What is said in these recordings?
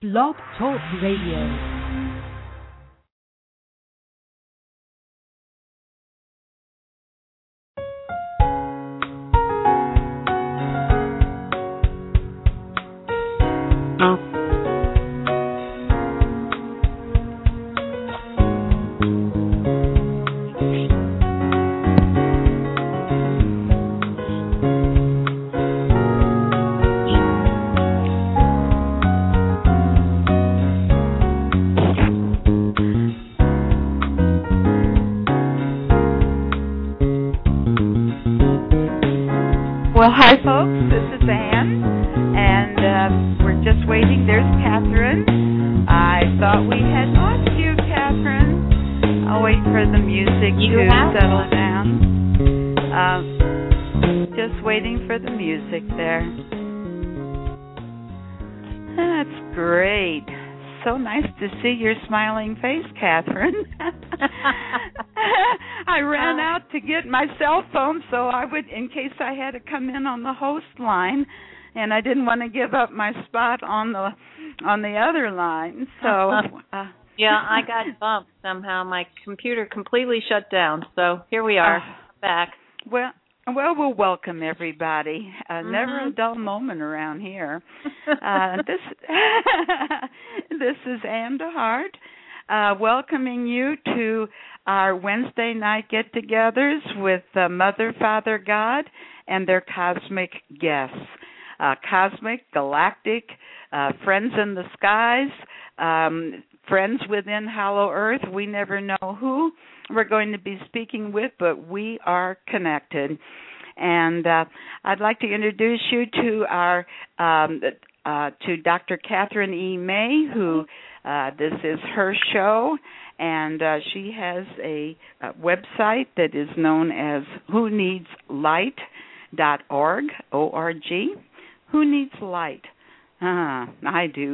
Blog Talk Radio. Well, hi, folks. This is Ann, and we're just waiting. There's Catherine. I thought we had lost you, Catherine. I'll wait for the music to settle down. Just waiting for the music there. That's great. So nice to see your smiling face, Catherine. I ran out to get my cell phone so I would, in case I had to come in on the host line, and I didn't want to give up my spot on the other line. So yeah, I got bumped somehow. My computer completely shut down. So here we are, back. Well, we'll welcome everybody. Never a dull moment around here. This is Ann DeHart, welcoming you to our Wednesday night get-togethers with Mother, Father, God, and their cosmic guests. Cosmic, galactic, friends in the skies, friends within Hollow Earth. We never know who we're going to be speaking with, but we are connected. And I'd like to introduce you to our to Dr. Catherine E. May, who this is her show, and she has a website that is known as whoneedslight.org, O-R-G. Who Needs Light? I do.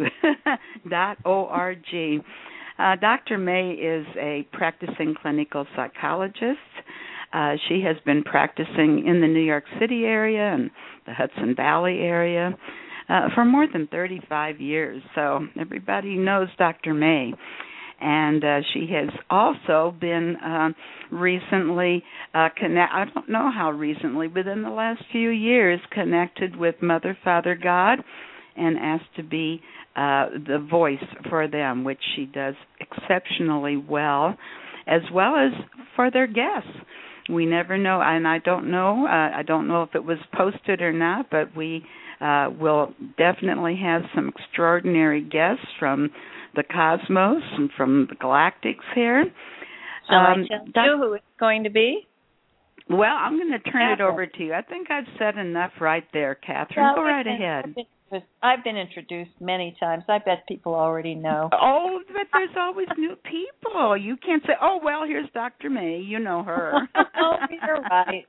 .org. Dr. May is a practicing clinical psychologist. She has been practicing in the New York City area and the Hudson Valley area for more than 35 years. So everybody knows Dr. May. And she has also been recently I don't know how recently, within the last few years, connected with Mother, Father, God, and asked to be the voice for them, which she does exceptionally well as for their guests. We never know, and I don't know if it was posted or not, but we will definitely have some extraordinary guests from the cosmos and from the galactics here. Shall I tell you who it's going to be? Well, I'm going to turn it over to you. I think I've said enough right there, Catherine. Well, go right ahead. I've been introduced many times. I bet people already know. Oh, but there's always new people. You can't say, oh, well, here's Dr. May. You know her. Oh, you're right.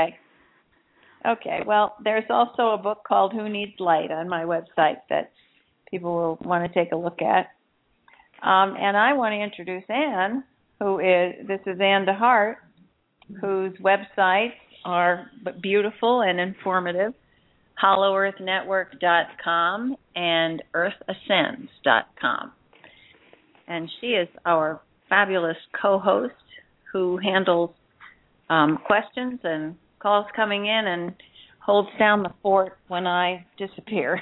Okay, well, there's also a book called Who Needs Light on my website that people will want to take a look at. And I want to introduce Ann, this is Ann DeHart, whose websites are beautiful and informative, HollowEarthNetwork.com and EarthAscends.com. And she is our fabulous co-host who handles questions and calls coming in and holds down the fort when I disappear.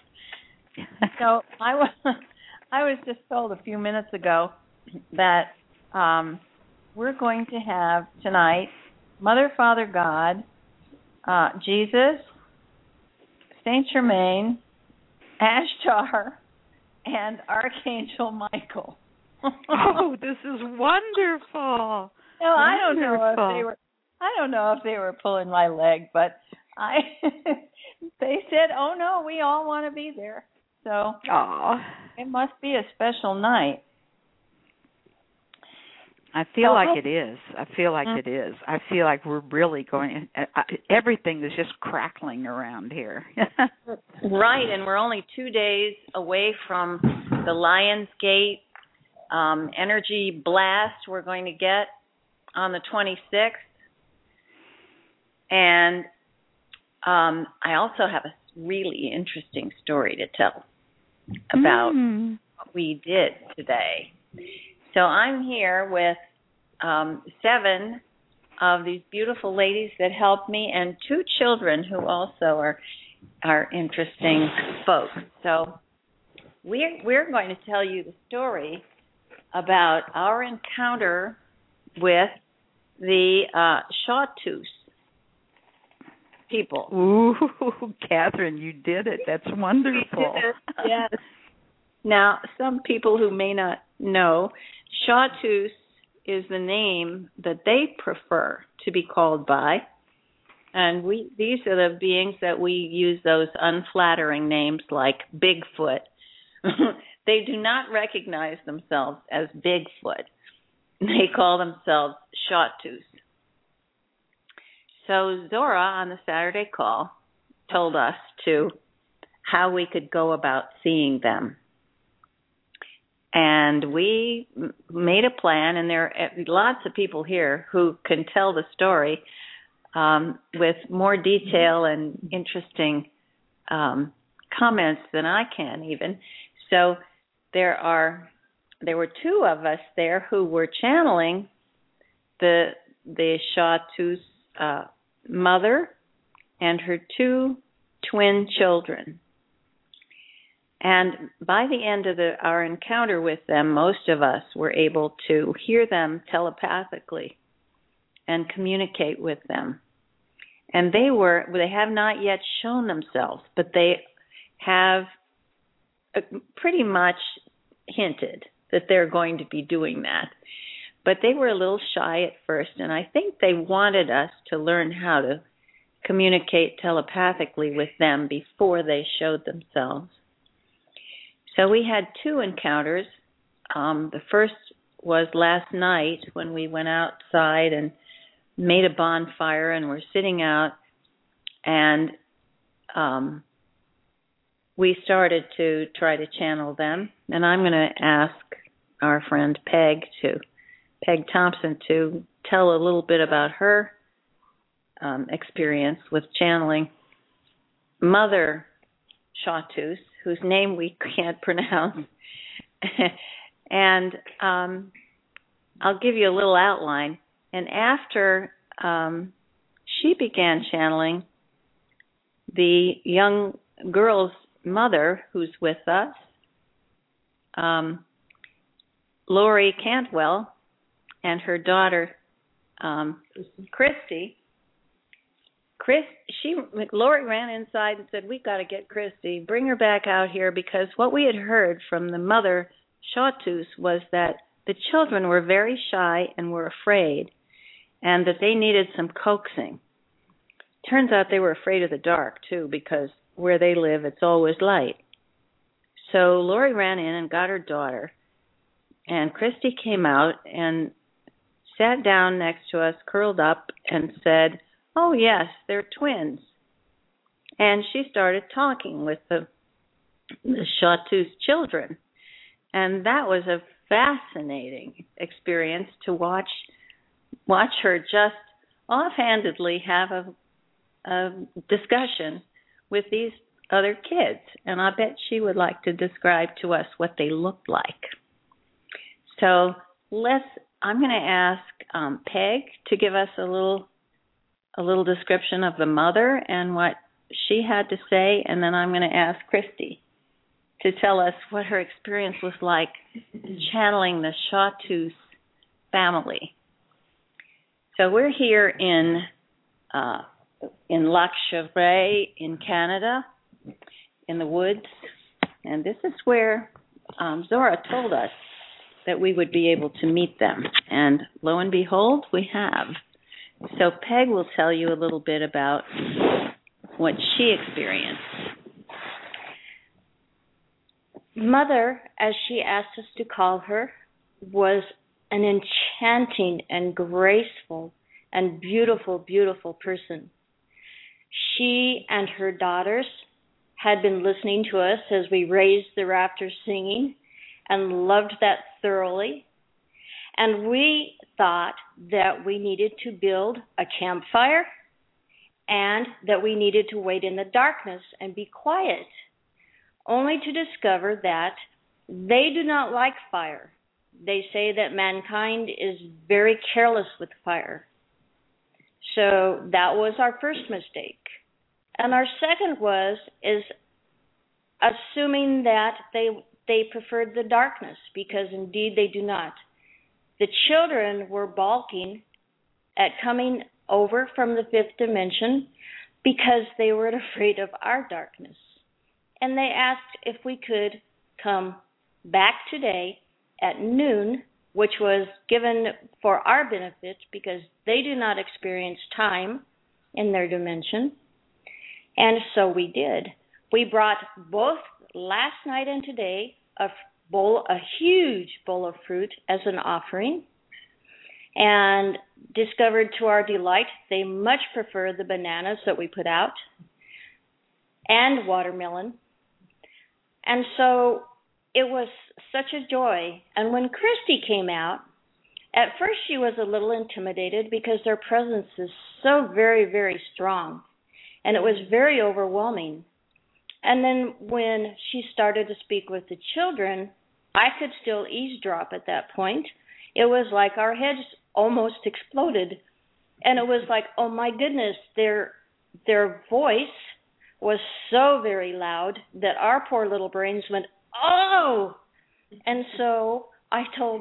So I was just told a few minutes ago that we're going to have tonight Mother, Father, God, Jesus, Saint Germain, Ashtar, and Archangel Michael. Oh, this is wonderful. No, I don't know if they were pulling my leg, but they said, "Oh no, we all want to be there." So it must be a special night. I feel like it is. I feel like we're really going. Everything is just crackling around here. Right, and we're only 2 days away from the Lionsgate energy blast we're going to get on the 26th. And I also have a really interesting story to tell. about what we did today. So I'm here with 7 of these beautiful ladies that helped me, and 2 children who also are interesting folks. So we're going to tell you the story about our encounter with the Shawtoos people. Ooh, Catherine, you did it. That's wonderful. Yes. Now, some people who may not know, Shawtoos is the name that they prefer to be called by. And these are the beings that we use those unflattering names like Bigfoot. They do not recognize themselves as Bigfoot. They call themselves Shawtoos. So Zora on the Saturday call told us how we could go about seeing them. And we made a plan, and there are lots of people here who can tell the story with more detail and interesting comments than I can even. So there were 2 of us there who were channeling the Shawtoos mother and her 2 twin children. And by the end of our encounter with them, most of us were able to hear them telepathically and communicate with them. And they have not yet shown themselves, but they have pretty much hinted that they're going to be doing that. But they were a little shy at first, and I think they wanted us to learn how to communicate telepathically with them before they showed themselves. So we had 2 encounters. The first was last night when we went outside and made a bonfire and were sitting out, and we started to try to channel them. And I'm going to ask our friend Peg Thompson to tell a little bit about her experience with channeling Mother Shawtoos, whose name we can't pronounce. And I'll give you a little outline. And after she began channeling, the young girl's mother, who's with us, Lori Cantwell, and her daughter, Christy. Lori ran inside and said, "We got to get Christy, bring her back out here," because what we had heard from the mother Shawtoos was that the children were very shy and were afraid, and that they needed some coaxing. Turns out they were afraid of the dark too, because where they live, it's always light. So Lori ran in and got her daughter, and Christy came out and sat down next to us, curled up, and said, "Oh, yes, they're twins." And she started talking with the Shawtoos children. And that was a fascinating experience to watch her just offhandedly have a discussion with these other kids. And I bet she would like to describe to us what they looked like. So I'm going to ask Peg to give us a little description of the mother and what she had to say, and then I'm going to ask Christy to tell us what her experience was like channeling the Shawtoos family. So we're here in Lac Chevray in Canada, in the woods, and this is where Zora told us that we would be able to meet them, and lo and behold, we have. So Peg will tell you a little bit about what she experienced. Mother, as she asked us to call her, was an enchanting and graceful and beautiful, beautiful person. She and her daughters had been listening to us as we raised the rafters singing and loved that thoroughly. And we thought that we needed to build a campfire and that we needed to wait in the darkness and be quiet only to discover that they do not like fire. They say that mankind is very careless with fire. So that was our first mistake. And our second is assuming that they preferred the darkness, because indeed they do not. The children were balking at coming over from the fifth dimension because they were afraid of our darkness. And they asked if we could come back today at noon, which was given for our benefit because they do not experience time in their dimension. And so we did. We brought both last night and today a huge bowl of fruit as an offering, and discovered to our delight they much prefer the bananas that we put out and watermelon. And so it was such a joy. And when Christy came out, at first she was a little intimidated because their presence is so very, very strong, and it was very overwhelming. And then when she started to speak with the children, I could still eavesdrop at that point. It was like our heads almost exploded. And it was like, oh my goodness, their voice was so very loud that our poor little brains went, oh! And so I told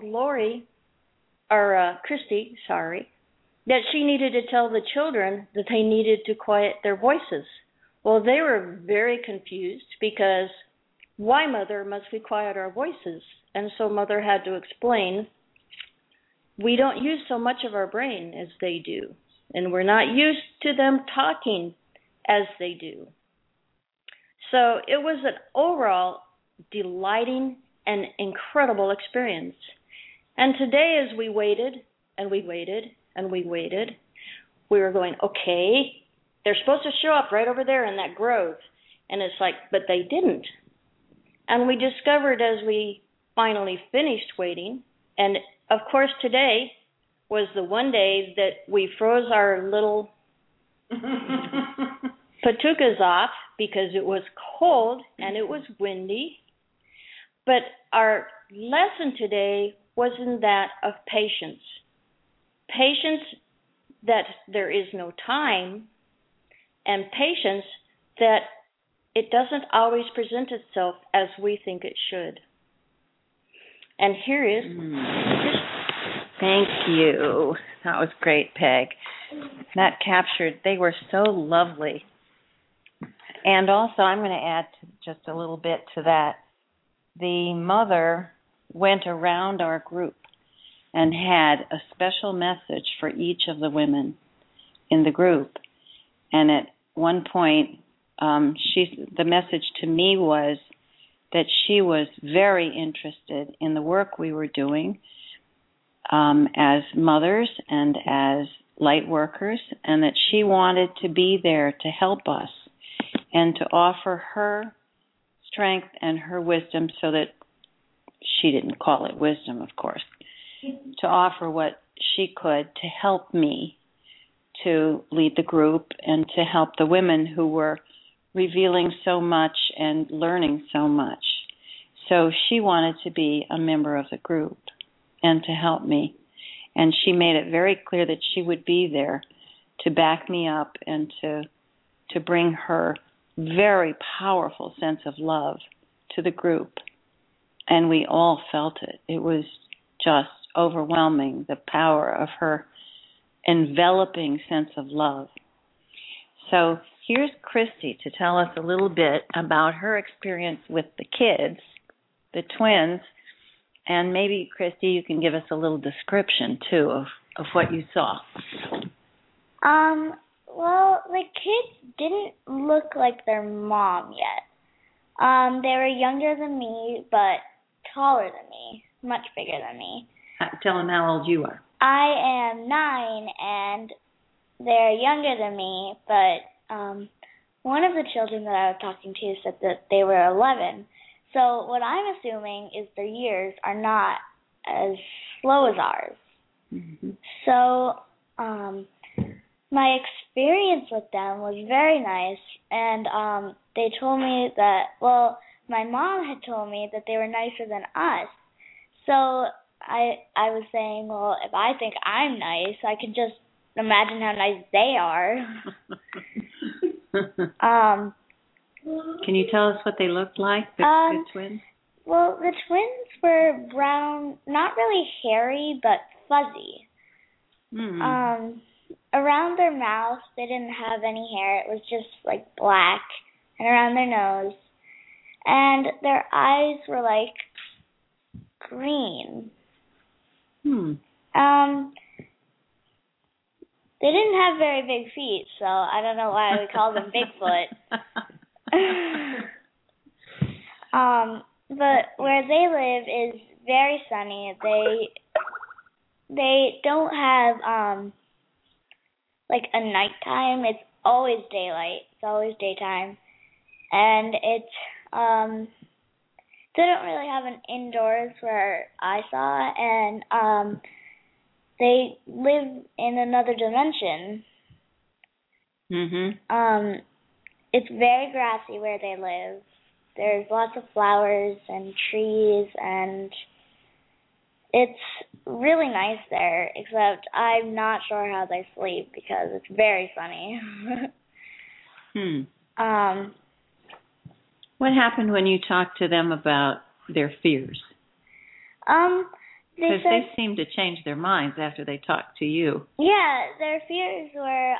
Christy, that she needed to tell the children that they needed to quiet their voices. Well, they were very confused because why, Mother, must we quiet our voices? And so Mother had to explain, we don't use so much of our brain as they do, and we're not used to them talking as they do. So it was an overall delighting and incredible experience. And today, as we waited and we waited and we waited, we were going, okay, they're supposed to show up right over there in that grove. And it's like, but they didn't. And we discovered as we finally finished waiting, and of course today was the one day that we froze our little patukas off because it was cold and it was windy. But our lesson today was in that of patience. Patience that there is no time, and patience that it doesn't always present itself as we think it should. And here is... Thank you. That was great, Peg. That captured, they were so lovely. And also, I'm going to add just a little bit to that. The mother went around our group and had a special message for each of the women in the group. And at one point, the message to me was that she was very interested in the work we were doing as mothers and as light workers, and that she wanted to be there to help us and to offer her strength and her wisdom, so that she didn't call it wisdom, of course, to offer what she could to help me to lead the group and to help the women who were revealing so much and learning so much. So she wanted to be a member of the group and to help me. And she made it very clear that she would be there to back me up and to bring her very powerful sense of love to the group. And we all felt it. It was just overwhelming, the power of her enveloping sense of love. So here's Christy to tell us a little bit about her experience with the kids, the twins, and maybe, Christy, you can give us a little description, too, of what you saw. Well, the kids didn't look like their mom yet. They were younger than me, but taller than me, much bigger than me. Tell them how old you are. I am 9, and they're younger than me, but one of the children that I was talking to said that they were 11. So what I'm assuming is their years are not as slow as ours. Mm-hmm. So my experience with them was very nice, and they told me that, well, my mom had told me that they were nicer than us. So I was saying, well, if I think I'm nice, I could just imagine how nice they are. Can you tell us what they looked like, the twins? Well, the twins were brown, not really hairy, but fuzzy. Around their mouth, they didn't have any hair. It was just like black, and around their nose. And their eyes were like green. They didn't have very big feet, so I don't know why we call them Bigfoot. But where they live is very sunny. They don't have like a nighttime. It's always daylight. It's always daytime, and they don't really have an indoors where I saw, and they live in another dimension. It's very grassy where they live. There's lots of flowers and trees, and it's really nice there, except I'm not sure how they sleep because it's very sunny. What happened when you talked to them about their fears? Because they seemed to change their minds after they talked to you. Yeah, their fears were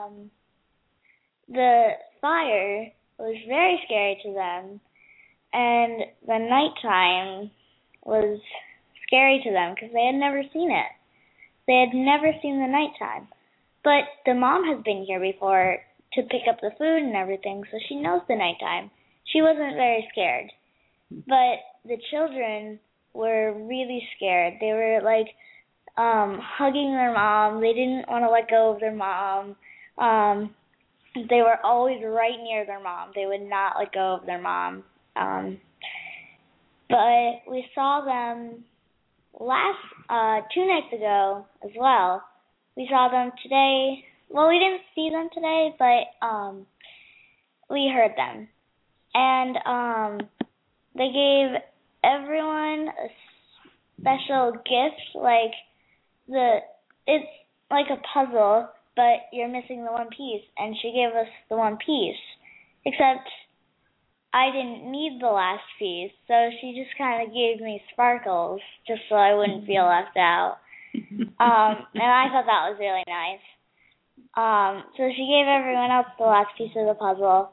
the fire was very scary to them, and the nighttime was scary to them because they had never seen it. They had never seen the nighttime. But the mom has been here before to pick up the food and everything, so she knows the nighttime. She wasn't very scared. But the children were really scared. They were like hugging their mom. They didn't want to let go of their mom. They were always right near their mom. They would not let go of their mom. But we saw them 2 nights ago as well. We saw them today. Well, we didn't see them today, but we heard them. And they gave everyone a special gift, like it's like a puzzle, but you're missing the one piece, and she gave us the one piece, except I didn't need the last piece, so she just kind of gave me sparkles just so I wouldn't feel left out. And I thought that was really nice. So she gave everyone else the last piece of the puzzle,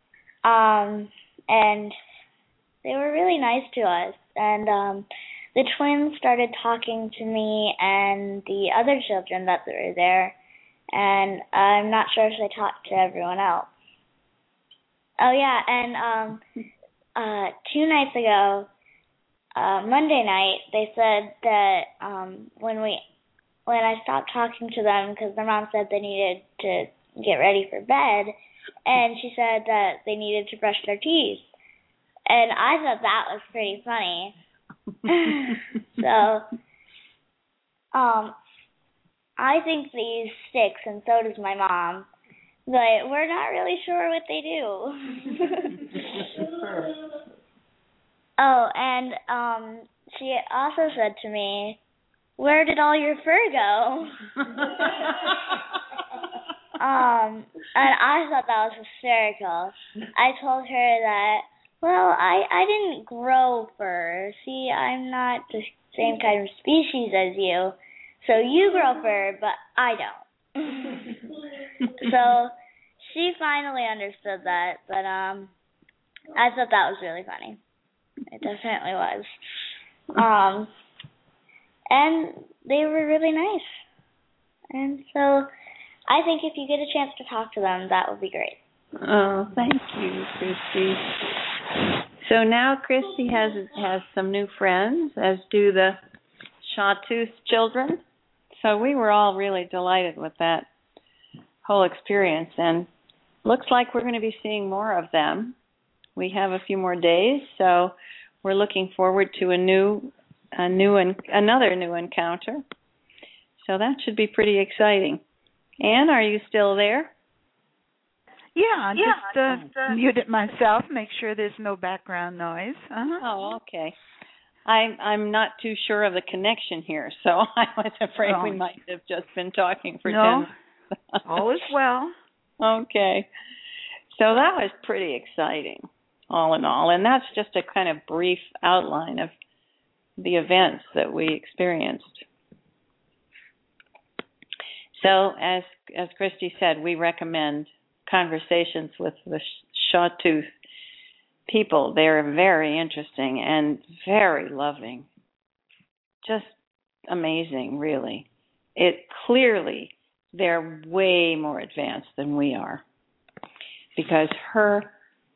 and they were really nice to us. And the twins started talking to me and the other children that were there, and I'm not sure if they talked to everyone else. Oh yeah, and 2 nights ago, Monday night, they said that when I stopped talking to them because their mom said they needed to get ready for bed, and she said that they needed to brush their teeth, and I thought that was pretty funny. So, I think they use sticks, and so does my mom. But we're not really sure what they do. Oh, and she also said to me, "Where did all your fur go?" And I thought that was hysterical. I told her that, well, I didn't grow fur. See, I'm not the same kind of species as you. So you grow fur, but I don't. So she finally understood that, but I thought that was really funny. It definitely was. And they were really nice. And so I think if you get a chance to talk to them, that would be great. Oh, thank you, Christy. So now Christy has some new friends, as do the Shawtooth children. So we were all really delighted with that whole experience, and looks like we're going to be seeing more of them. We have a few more days, so we're looking forward to another new encounter. So that should be pretty exciting. Anne, are you still there? Yeah, just mute it myself. Make sure there's no background noise. Uh-huh. Oh, okay. I'm not too sure of the connection here, so I was afraid we might have just been talking for 10 minutes. All is well. Okay. So that was pretty exciting, all in all. And that's just a kind of brief outline of the events that we experienced. So as Christy said, we recommend conversations with the Sawtooth people. They're very interesting and very loving. Just amazing, really. Clearly, they're way more advanced than we are, because her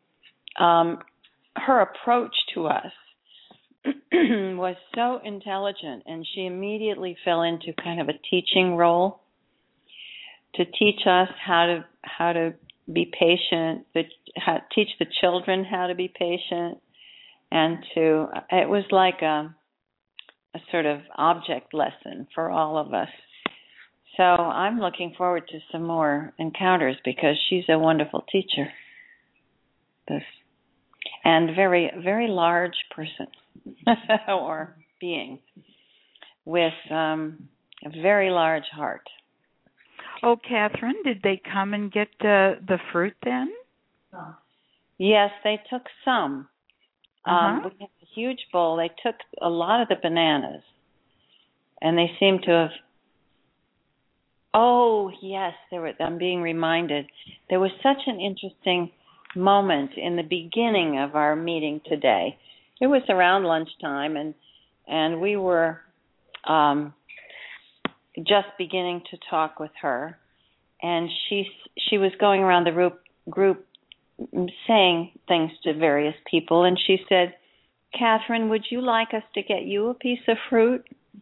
approach to us was so intelligent, and she immediately fell into kind of a teaching role to teach us how to be patient, teach the children how to be patient, and it was like a sort of object lesson for all of us. So I'm looking forward to some more encounters, because she's a wonderful teacher. And very, very large person or being with a very large heart. Oh, Catherine, did they come and get the fruit then? Yes, they took some. We had a huge bowl. They took a lot of the bananas, and they seemed to have. Oh, yes, I'm being reminded. There was such an interesting moment in the beginning of our meeting today. It was around lunchtime, and we were just beginning to talk with her, and she was going around the group saying things to various people, and she said, "Catherine, would you like us to get you a piece of fruit?"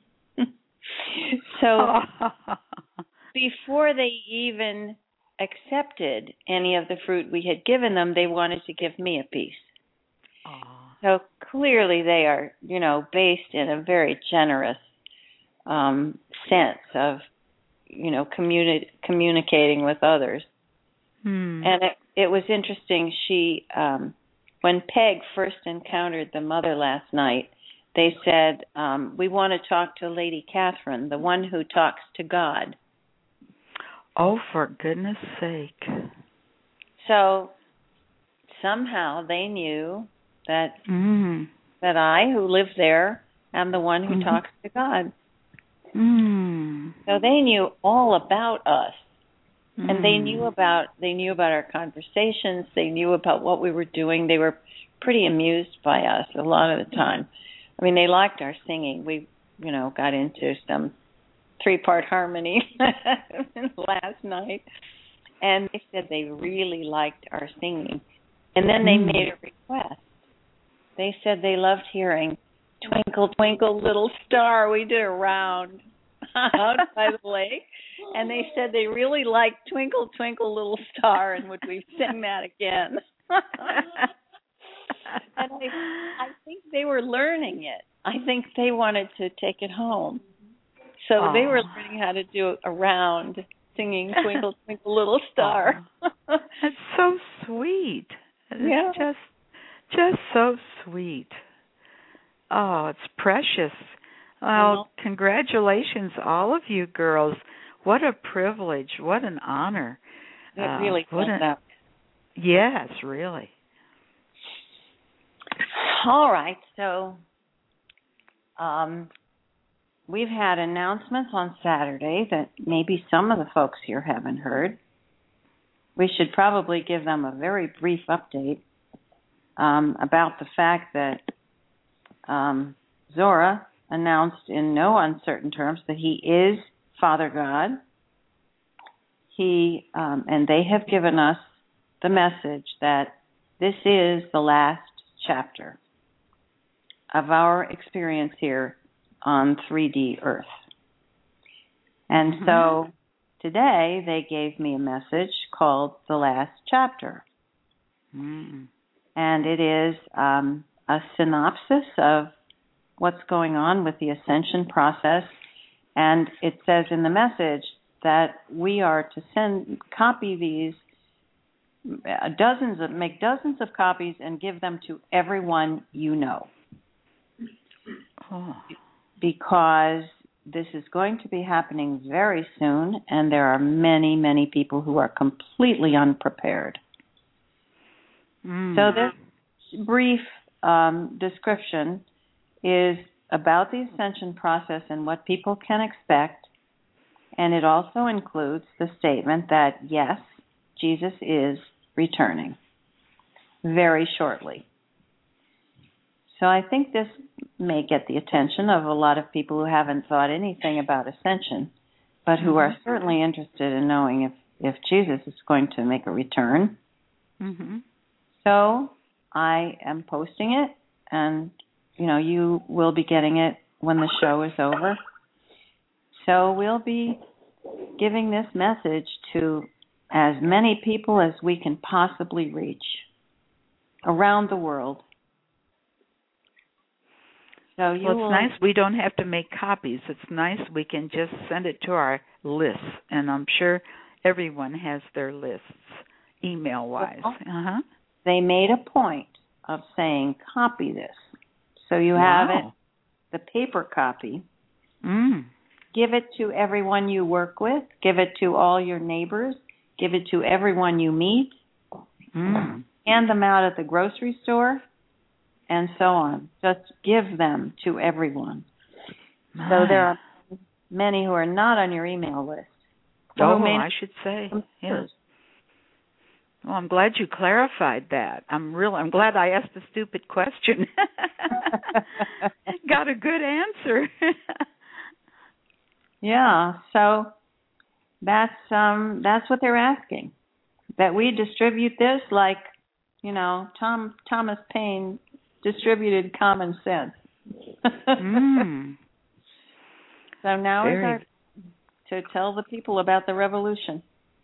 So before they even accepted any of the fruit we had given them, they wanted to give me a piece. So clearly they are, based in a very generous sense of, communicating with others. And it was interesting. She, when Peg first encountered the mother last night, they said, "We want to talk to Lady Catherine, the one who talks to God." Oh, for goodness sake. So somehow they knew that that I, who live there, am the one who talks to God. So they knew all about us. And they knew about our conversations. They knew about what we were doing. They were pretty amused by us a lot of the time. I mean, they liked our singing. We, got into some 3-part harmony last night, and they said they really liked our singing. And then they made a request. They said they loved hearing "Twinkle, Twinkle, Little Star." We did a round out by the lake, and they said they really liked "Twinkle, Twinkle, Little Star," and would we sing that again? And I think they were learning it. I think they wanted to take it home. So they were learning how to do a round singing "Twinkle, Twinkle, Little Star." That's so sweet. Yeah. It's just so sweet. Oh, it's precious. Well, congratulations, all of you girls. What a privilege. What an honor. It really was that. Yes, really. All right. So we've had announcements on Saturday that maybe some of the folks here haven't heard. We should probably give them a very brief update about the fact that Zora announced in no uncertain terms that he is Father God. And they have given us the message that this is the last chapter of our experience here on 3D Earth. And so today they gave me a message called The Last Chapter. And it is a synopsis of what's going on with the ascension process. And it says in the message that we are to copy these make dozens of copies and give them to everyone you know. Oh. Because this is going to be happening very soon, and there are many, many people who are completely unprepared. So this brief description is about the ascension process and what people can expect, and it also includes the statement that, yes, Jesus is returning very shortly. So I think this may get the attention of a lot of people who haven't thought anything about ascension, but who are certainly interested in knowing if Jesus is going to make a return. Mm-hmm. So I am posting it, and you will be getting it when the show is over. So we'll be giving this message to as many people as we can possibly reach around the world. So it's nice we don't have to make copies. It's nice we can just send it to our lists, and I'm sure everyone has their lists, email-wise. Uh-huh. They made a point of saying, copy this. So you have it, the paper copy. Give it to everyone you work with. Give it to all your neighbors. Give it to everyone you meet. Hand them out at the grocery store, and so on. Just give them to everyone. So there are many who are not on your email list. I should say. Yes. Well, I'm glad you clarified that. I'm glad I asked a stupid question. Got a good answer. Yeah, so that's what they're asking. That we distribute this like, Thomas Paine distributed common sense. So now is our to tell the people about the revolution.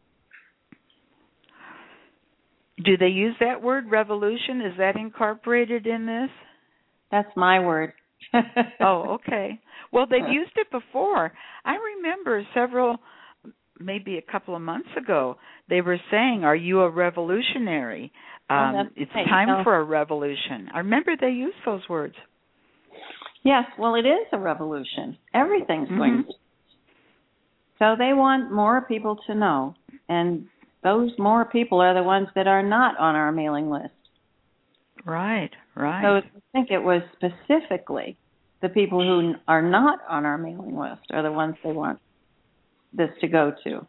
Do they use that word, revolution? Is that incorporated in this? That's my word. Oh, okay. Well, they've used it before. I remember maybe a couple of months ago, they were saying, are you a revolutionary? It's time for a revolution. I remember they used those words. Yes, well, it is a revolution. Everything's going to. So they want more people to know, and those more people are the ones that are not on our mailing list. Right. So I think it was specifically the people who are not on our mailing list are the ones they want this to go to.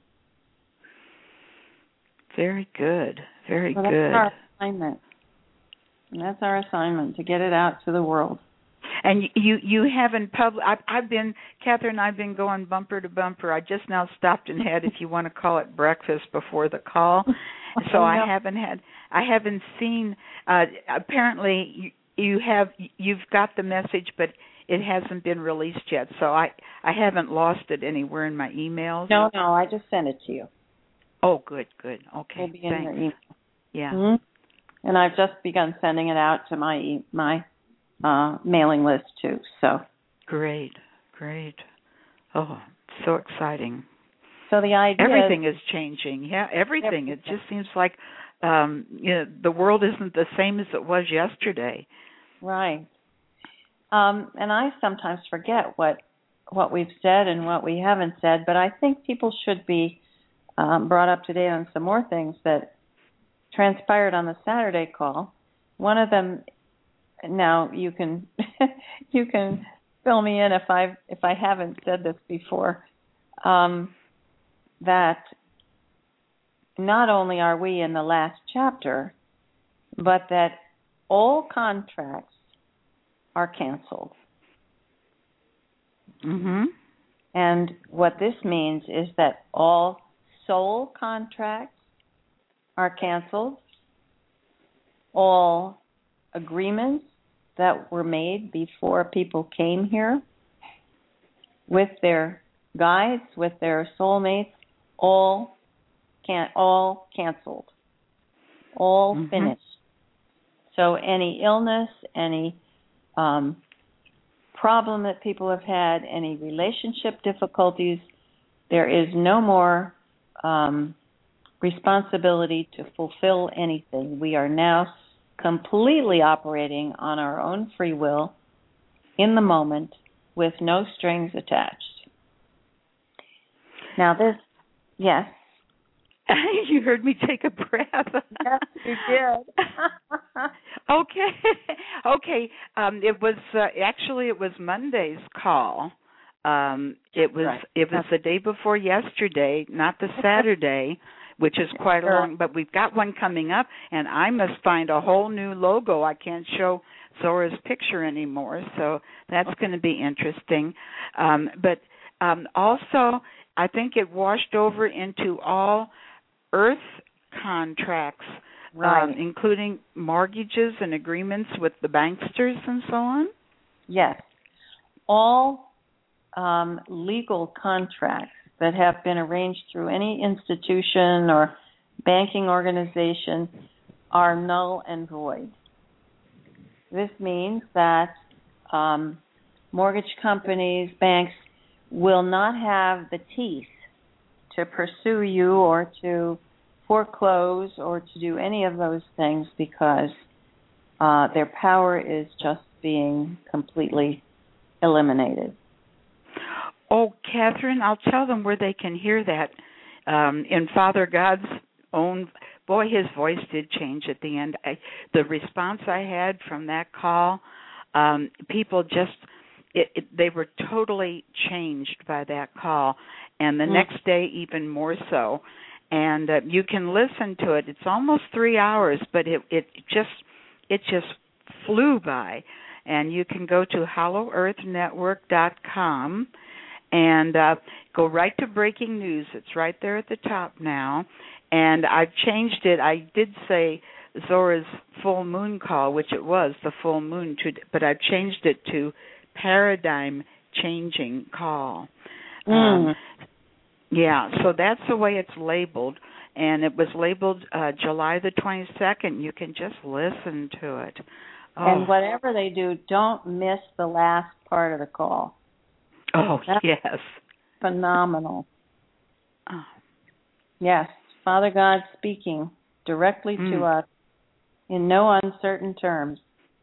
Very good. Very good. That's our assignment. And that's our assignment, to get it out to the world. And you haven't Catherine and I've been going bumper to bumper. I just now stopped and had, if you want to call it, breakfast before the call. So I haven't seen, apparently you've got the message, but it hasn't been released yet. So I haven't lost it anywhere in my emails. No, I just sent it to you. Oh, good. Okay, it'll be in your email. Yeah. Mm-hmm. And I've just begun sending it out to my mailing list too. So great. Oh, so exciting. So the idea everything is changing. Yeah, everything. It just seems like the world isn't the same as it was yesterday. Right. And I sometimes forget what we've said and what we haven't said, but I think people should be brought up to date on some more things that transpired on the Saturday call. One of them, now you can fill me in if I haven't said this before, that not only are we in the last chapter, but that all contracts are canceled. Mm-hmm. And what this means is that all soul contracts are canceled. All agreements that were made before people came here with their guides, with their soulmates, all canceled, all finished. So any illness, any problem that people have had, any relationship difficulties, there is no more responsibility to fulfill anything. We are now completely operating on our own free will in the moment with no strings attached. Now this, yes. You heard me take a breath. Yes, you did. Okay. It was actually it was Monday's call. It was the day before yesterday, not the Saturday, which is quite long. But we've got one coming up, and I must find a whole new logo. I can't show Zora's picture anymore, so that's going to be interesting. But also, I think it washed over into all earth contracts, including mortgages and agreements with the banksters and so on? Yes. All legal contracts that have been arranged through any institution or banking organization are null and void. This means that mortgage companies, banks will not have the teeth to pursue you or to foreclose or to do any of those things because their power is just being completely eliminated. Oh, Catherine, I'll tell them where they can hear that. In Father God's own, boy, his voice did change at the end. The response I had from that call, people just, they were totally changed by that call. And the next day, even more so. And you can listen to it. It's almost 3 hours, but it just flew by. And you can go to HollowEarthNetwork.com and go right to breaking news. It's right there at the top now. And I've changed it. I did say Zora's full moon call, which it was, the full moon, but I've changed it to paradigm changing call. Yeah, so that's the way it's labeled, and it was labeled July the 22nd. You can just listen to it. Oh. And whatever they do, don't miss the last part of the call. Oh, that's yes. Phenomenal. Oh. Yes, Father God speaking directly to us in no uncertain terms.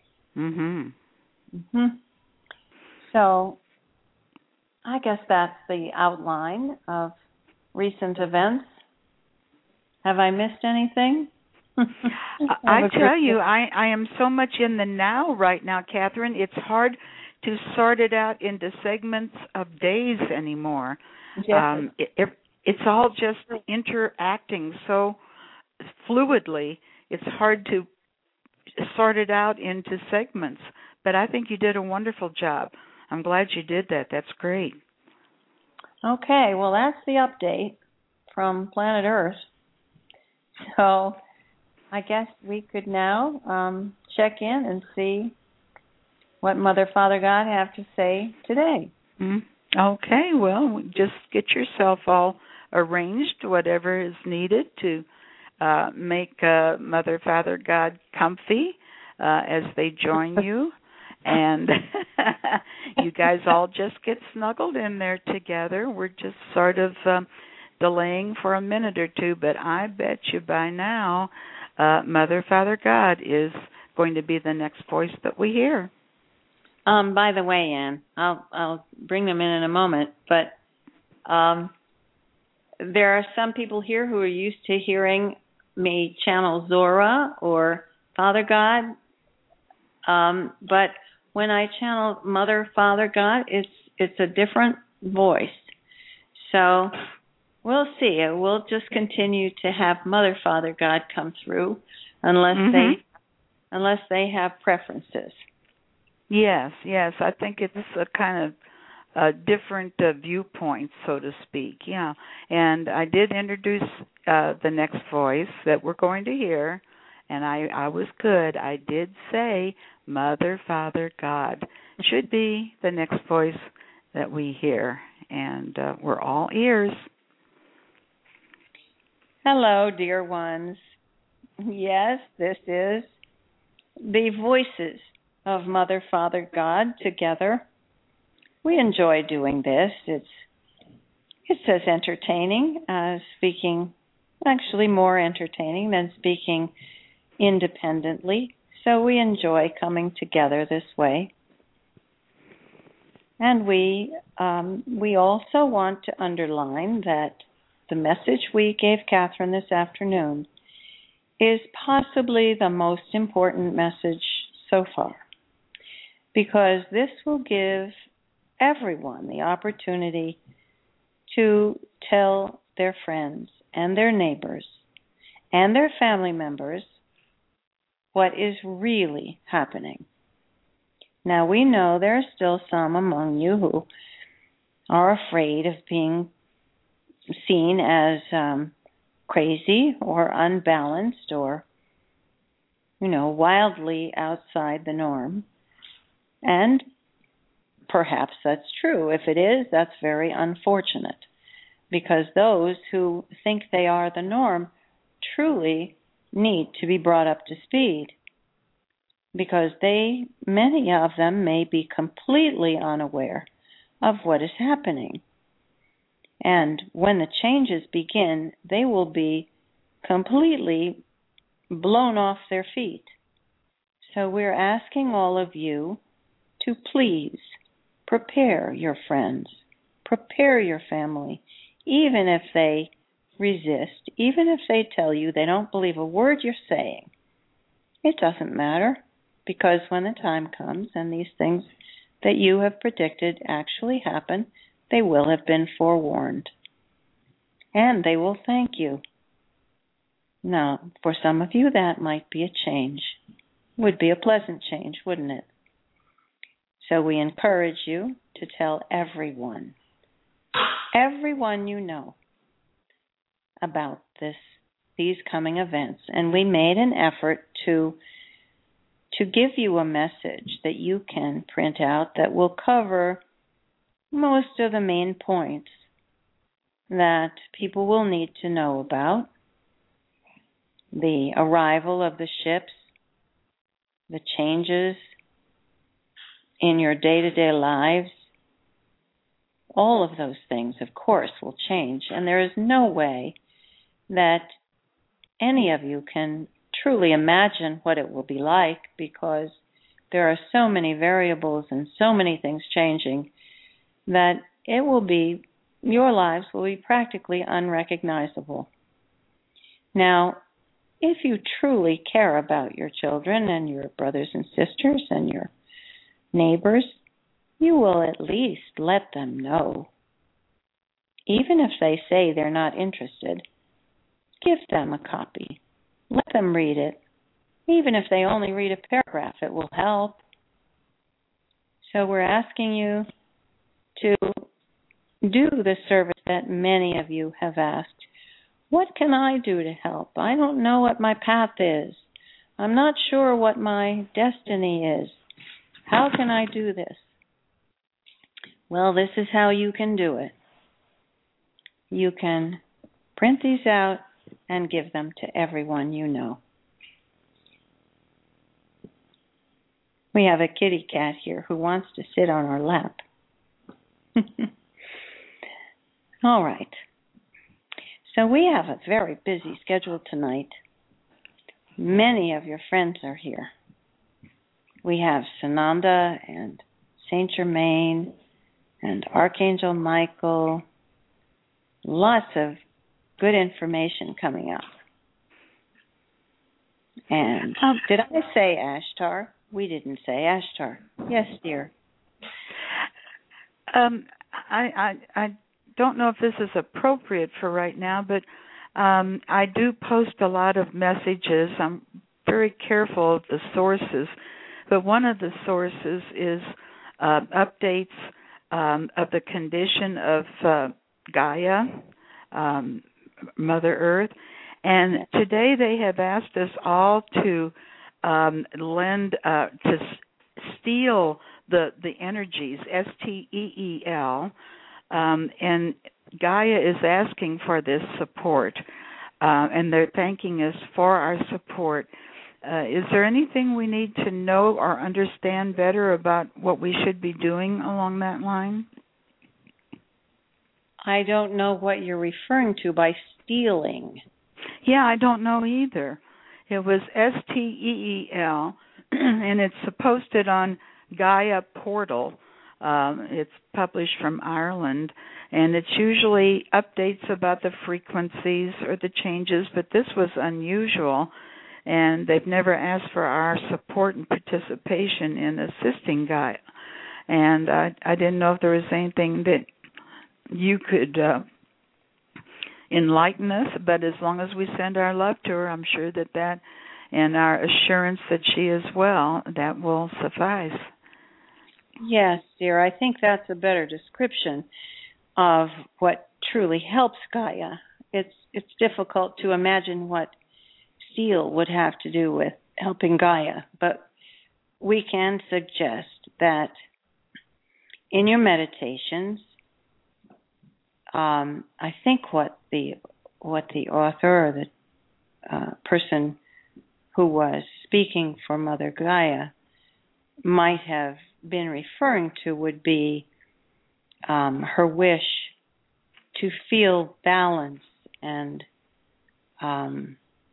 So I guess that's the outline of recent events. Have I missed anything? I tell you, I am so much in the now right now, Catherine. It's hard to sort it out into segments of days anymore. Yes. It's all just interacting so fluidly. It's hard to sort it out into segments. But I think you did a wonderful job. I'm glad you did that. That's great. Okay, well, that's the update from Planet Earth. So I guess we could now check in and see what Mother, Father, God have to say today. Okay, well, just get yourself all arranged, whatever is needed to make Mother, Father, God comfy as they join you. And you guys all just get snuggled in there together. We're just sort of delaying for a minute or two, but I bet you by now Mother, Father, God is going to be the next voice that we hear. By the way, Ann, I'll bring them in a moment, but there are some people here who are used to hearing me channel Zora or Father God, but when I channel Mother, Father, God, it's a different voice. So we'll see. We'll just continue to have Mother, Father, God come through unless they have preferences. Yes. I think it's a kind of a different viewpoint, so to speak. Yeah. And I did introduce the next voice that we're going to hear, and I was good. I did say Mother, Father, God should be the next voice that we hear, and we're all ears. Hello, dear ones. Yes, this is the voices of Mother, Father, God together. We enjoy doing this. It's as entertaining as speaking actually more entertaining than speaking independently. So we enjoy coming together this way. And we also want to underline that the message we gave Catherine this afternoon is possibly the most important message so far, because this will give everyone the opportunity to tell their friends and their neighbors and their family members what is really happening. Now, we know there are still some among you who are afraid of being seen as crazy or unbalanced or, wildly outside the norm. And perhaps that's true. If it is, that's very unfortunate, because those who think they are the norm truly need to be brought up to speed, because many of them may be completely unaware of what is happening. And when the changes begin, they will be completely blown off their feet. So we're asking all of you to please prepare your friends, prepare your family, even if they resist, even if they tell you they don't believe a word you're saying. It doesn't matter, because when the time comes and these things that you have predicted actually happen, they will have been forewarned. And they will thank you. Now, for some of you, that might be a change. Would be a pleasant change, wouldn't it? So we encourage you to tell everyone you know, about these coming events. And we made an effort to give you a message that you can print out that will cover most of the main points that people will need to know about: the arrival of the ships, the changes in your day-to-day lives. All of those things, of course, will change, and there is no way that any of you can truly imagine what it will be like, because there are so many variables and so many things changing that your lives will be practically unrecognizable. Now, if you truly care about your children and your brothers and sisters and your neighbors, you will at least let them know. Even if they say they're not interested, give them a copy. Let them read it. Even if they only read a paragraph, it will help. So we're asking you to do the service that many of you have asked. What can I do to help? I don't know what my path is. I'm not sure what my destiny is. How can I do this? Well, this is how you can do it. You can print these out and give them to everyone you know. We have a kitty cat here who wants to sit on our lap. All right. So we have a very busy schedule tonight. Many of your friends are here. We have Sananda and Saint Germain and Archangel Michael. Lots of good information coming up. And did I say Ashtar? We didn't say Ashtar. Yes, dear. I don't know if this is appropriate for right now, but I do post a lot of messages. I'm very careful of the sources, but one of the sources is updates of the condition of Gaia, Mother Earth, and today they have asked us all to to steal the energies, STEEL, and Gaia is asking for this support, and they're thanking us for our support. Is there anything we need to know or understand better about what we should be doing along that line? I don't know what you're referring to by stealing. Yeah, I don't know either. It was STEEL, and it's posted on Gaia Portal. It's published from Ireland, and it's usually updates about the frequencies or the changes, but this was unusual, and they've never asked for our support and participation in assisting Gaia. And I didn't know if there was anything that you could enlighten us, but as long as we send our love to her, I'm sure that and our assurance that she is well, that will suffice. Yes, dear. I think that's a better description of what truly helps Gaia. It's difficult to imagine what steel would have to do with helping Gaia, but we can suggest that in your meditations, I think what the author or the person who was speaking for Mother Gaia might have been referring to would be her wish to feel balance and an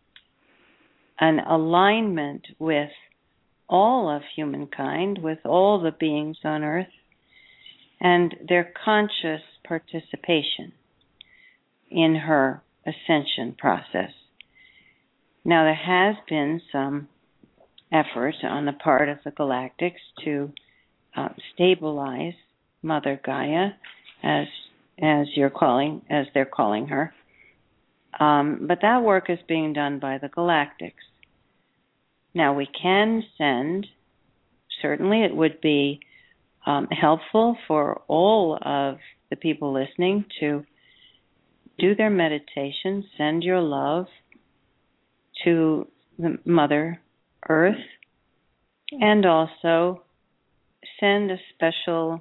alignment with all of humankind, with all the beings on earth, and their conscious participation in her ascension process. Now, there has been some effort on the part of the Galactics to stabilize Mother Gaia, as they're calling her. But that work is being done by the Galactics. Now, we can send, certainly it would be helpful for all of the people listening to do their meditation, send your love to the Mother Earth, and also send a special,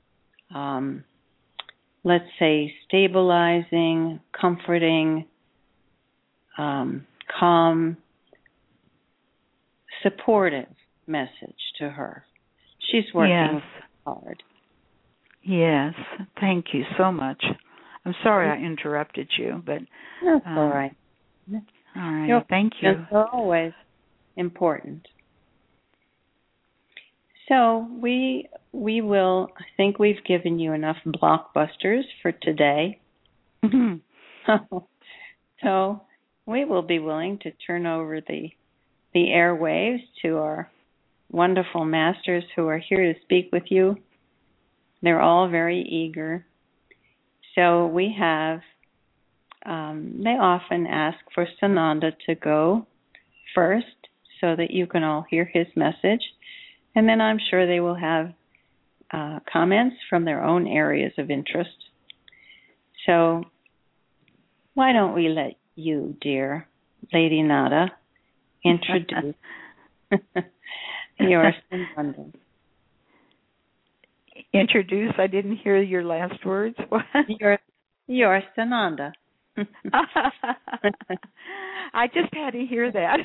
let's say, stabilizing, comforting, calm, supportive message to her. She's working hard. Yes, thank you so much. I'm sorry I interrupted you, but that's all right. All right, thank you. It's always important. So we will. I think we've given you enough blockbusters for today. So we will be willing to turn over the airwaves to our wonderful masters who are here to speak with you. They're all very eager. So we have, they often ask for Sananda to go first so that you can all hear his message. And then I'm sure they will have comments from their own areas of interest. So why don't we let you, dear Lady Nada, introduce your Sananda. Introduce? I didn't hear your last words. What? Your Sananda. I just had to hear that.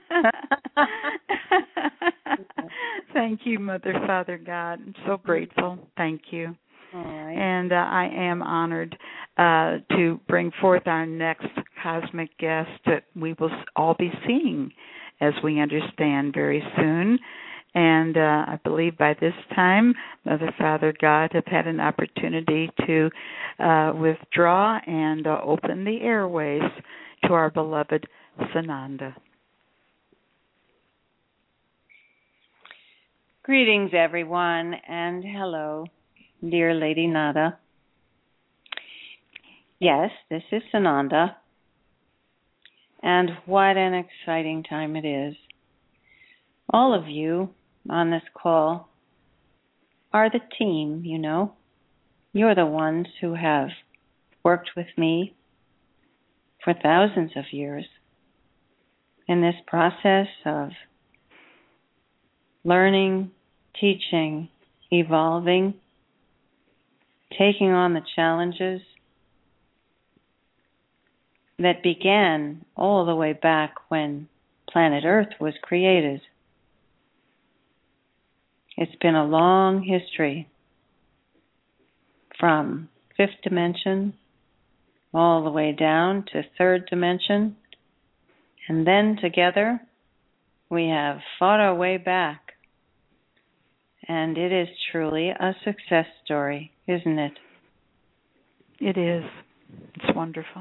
Thank you, Mother, Father, God. I'm so grateful. Thank you. All right. And I am honored to bring forth our next cosmic guest that we will all be seeing, as we understand, very soon. And I believe by this time, Mother, Father, God have had an opportunity to withdraw and open the airways to our beloved Sananda. Greetings, everyone, and hello, dear Lady Nada. Yes, this is Sananda, and what an exciting time it is. All of you on this call are the team, you know. You're the ones who have worked with me for thousands of years in this process of learning, teaching, evolving, taking on the challenges that began all the way back when planet Earth was created. It's been a long history from fifth dimension all the way down to third dimension And then together we have fought our way back. And it is truly a success story, isn't it? It is. It's wonderful.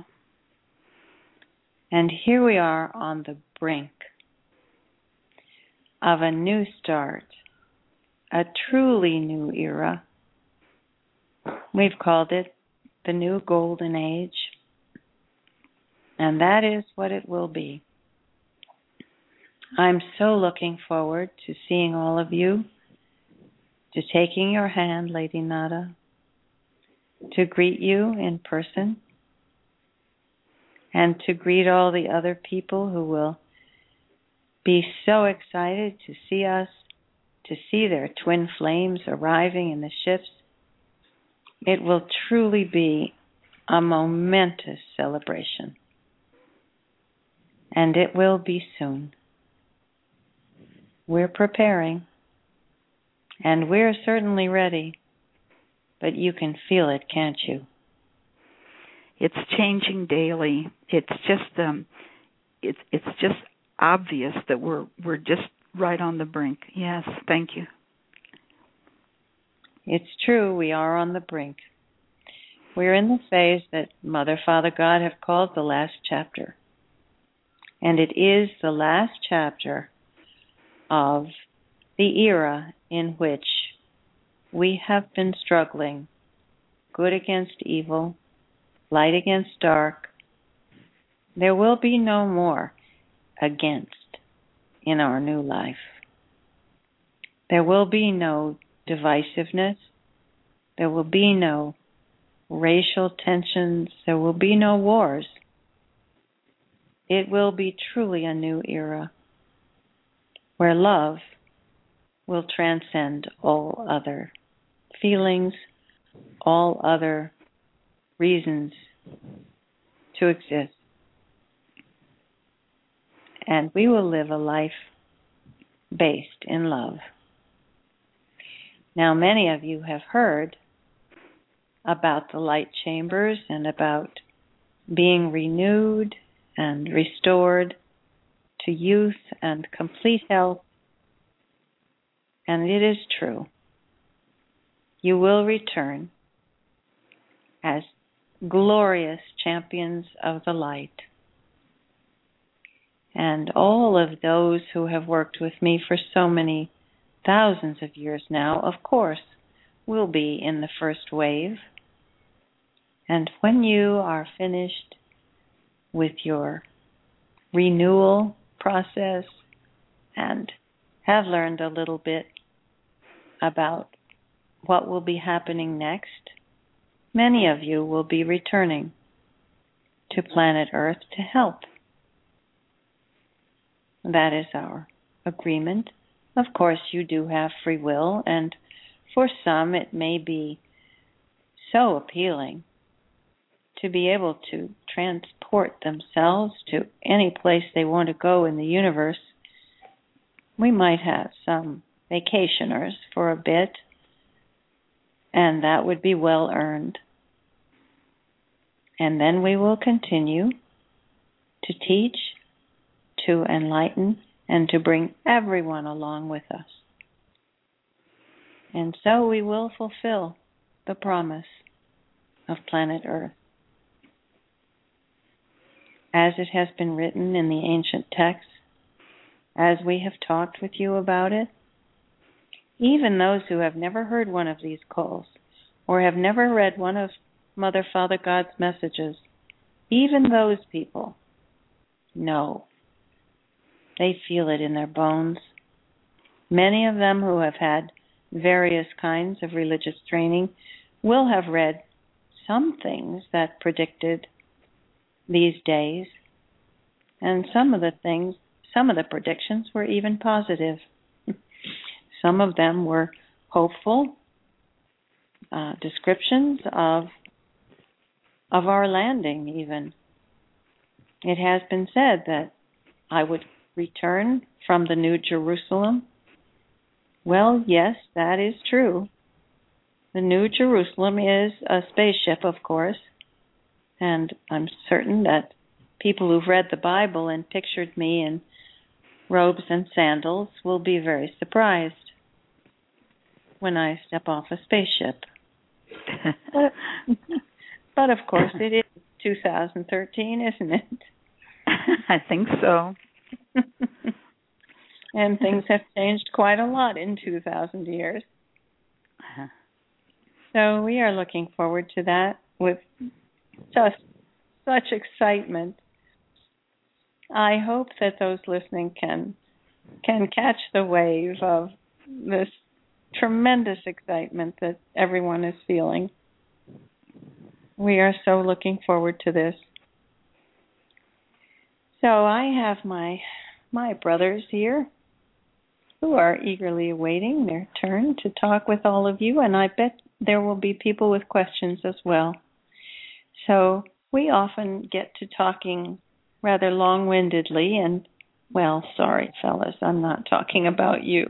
And here we are on the brink of a new start, a truly new era. We've called it the new golden age. And that is what it will be. I'm so looking forward to seeing all of you, to taking your hand, Lady Nada, to greet you in person, and to greet all the other people who will be so excited to see us, to see their twin flames arriving in the ships. It will truly be a momentous celebration. And it will be soon. We're preparing, and we're certainly ready, but you can feel it, can't you? It's changing daily. It's just obvious that we're just right on the brink. Yes, thank you. It's true, we are on the brink. We're in the phase that Mother, Father, God have called the last chapter. And it is the last chapter of the era in which we have been struggling, good against evil, light against dark. There will be no more against in our new life. There will be no divisiveness. There will be no racial tensions. There will be no wars. It will be truly a new era where love will transcend all other feelings, all other reasons to exist. And we will live a life based in love. Now, many of you have heard about the light chambers and about being renewed and restored to youth and complete health. And it is true. You will return as glorious champions of the light. And all of those who have worked with me for so many thousands of years now, of course, will be in the first wave. And when you are finished with your renewal process and have learned a little bit about what will be happening next, many of you will be returning to planet Earth to help. That is our agreement. Of course, you do have free will, and for some it may be so appealing to be able to transport themselves to any place they want to go in the universe. We might have some vacationers for a bit, and that would be well earned. And then we will continue to teach, to enlighten, and to bring everyone along with us. And so we will fulfill the promise of planet Earth. As it has been written in the ancient texts, as we have talked with you about it, even those who have never heard one of these calls or have never read one of Mother, Father, God's messages, even those people know. They feel it in their bones. Many of them who have had various kinds of religious training will have read some things that predicted these days. And some of the predictions were even positive. Some of them were hopeful descriptions of our landing even. It has been said that I would return from the New Jerusalem. Well, yes, that is true. The New Jerusalem is a spaceship, of course, and I'm certain that people who've read the Bible and pictured me in robes and sandals will be very surprised when I step off a spaceship. But of course, it is 2013, isn't it? I think so. And things have changed quite a lot in 2,000 years. So we are looking forward to that with just such excitement. I hope that those listening can catch the wave of this tremendous excitement that everyone is feeling. We are so looking forward to this. So I have my brothers here who are eagerly awaiting their turn to talk with all of you, and I bet there will be people with questions as well. So we often get to talking rather long-windedly, and, well, sorry, fellas, I'm not talking about you.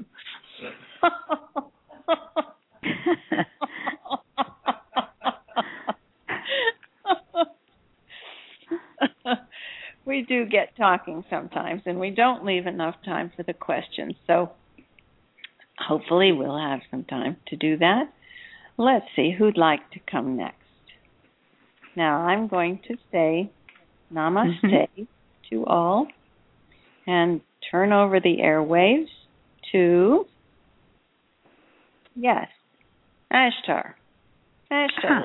We do get talking sometimes, and we don't leave enough time for the questions. So hopefully we'll have some time to do that. Let's see who'd like to come next. Now I'm going to say namaste to all and turn over the airwaves to, yes, Ashtar. Ashtar.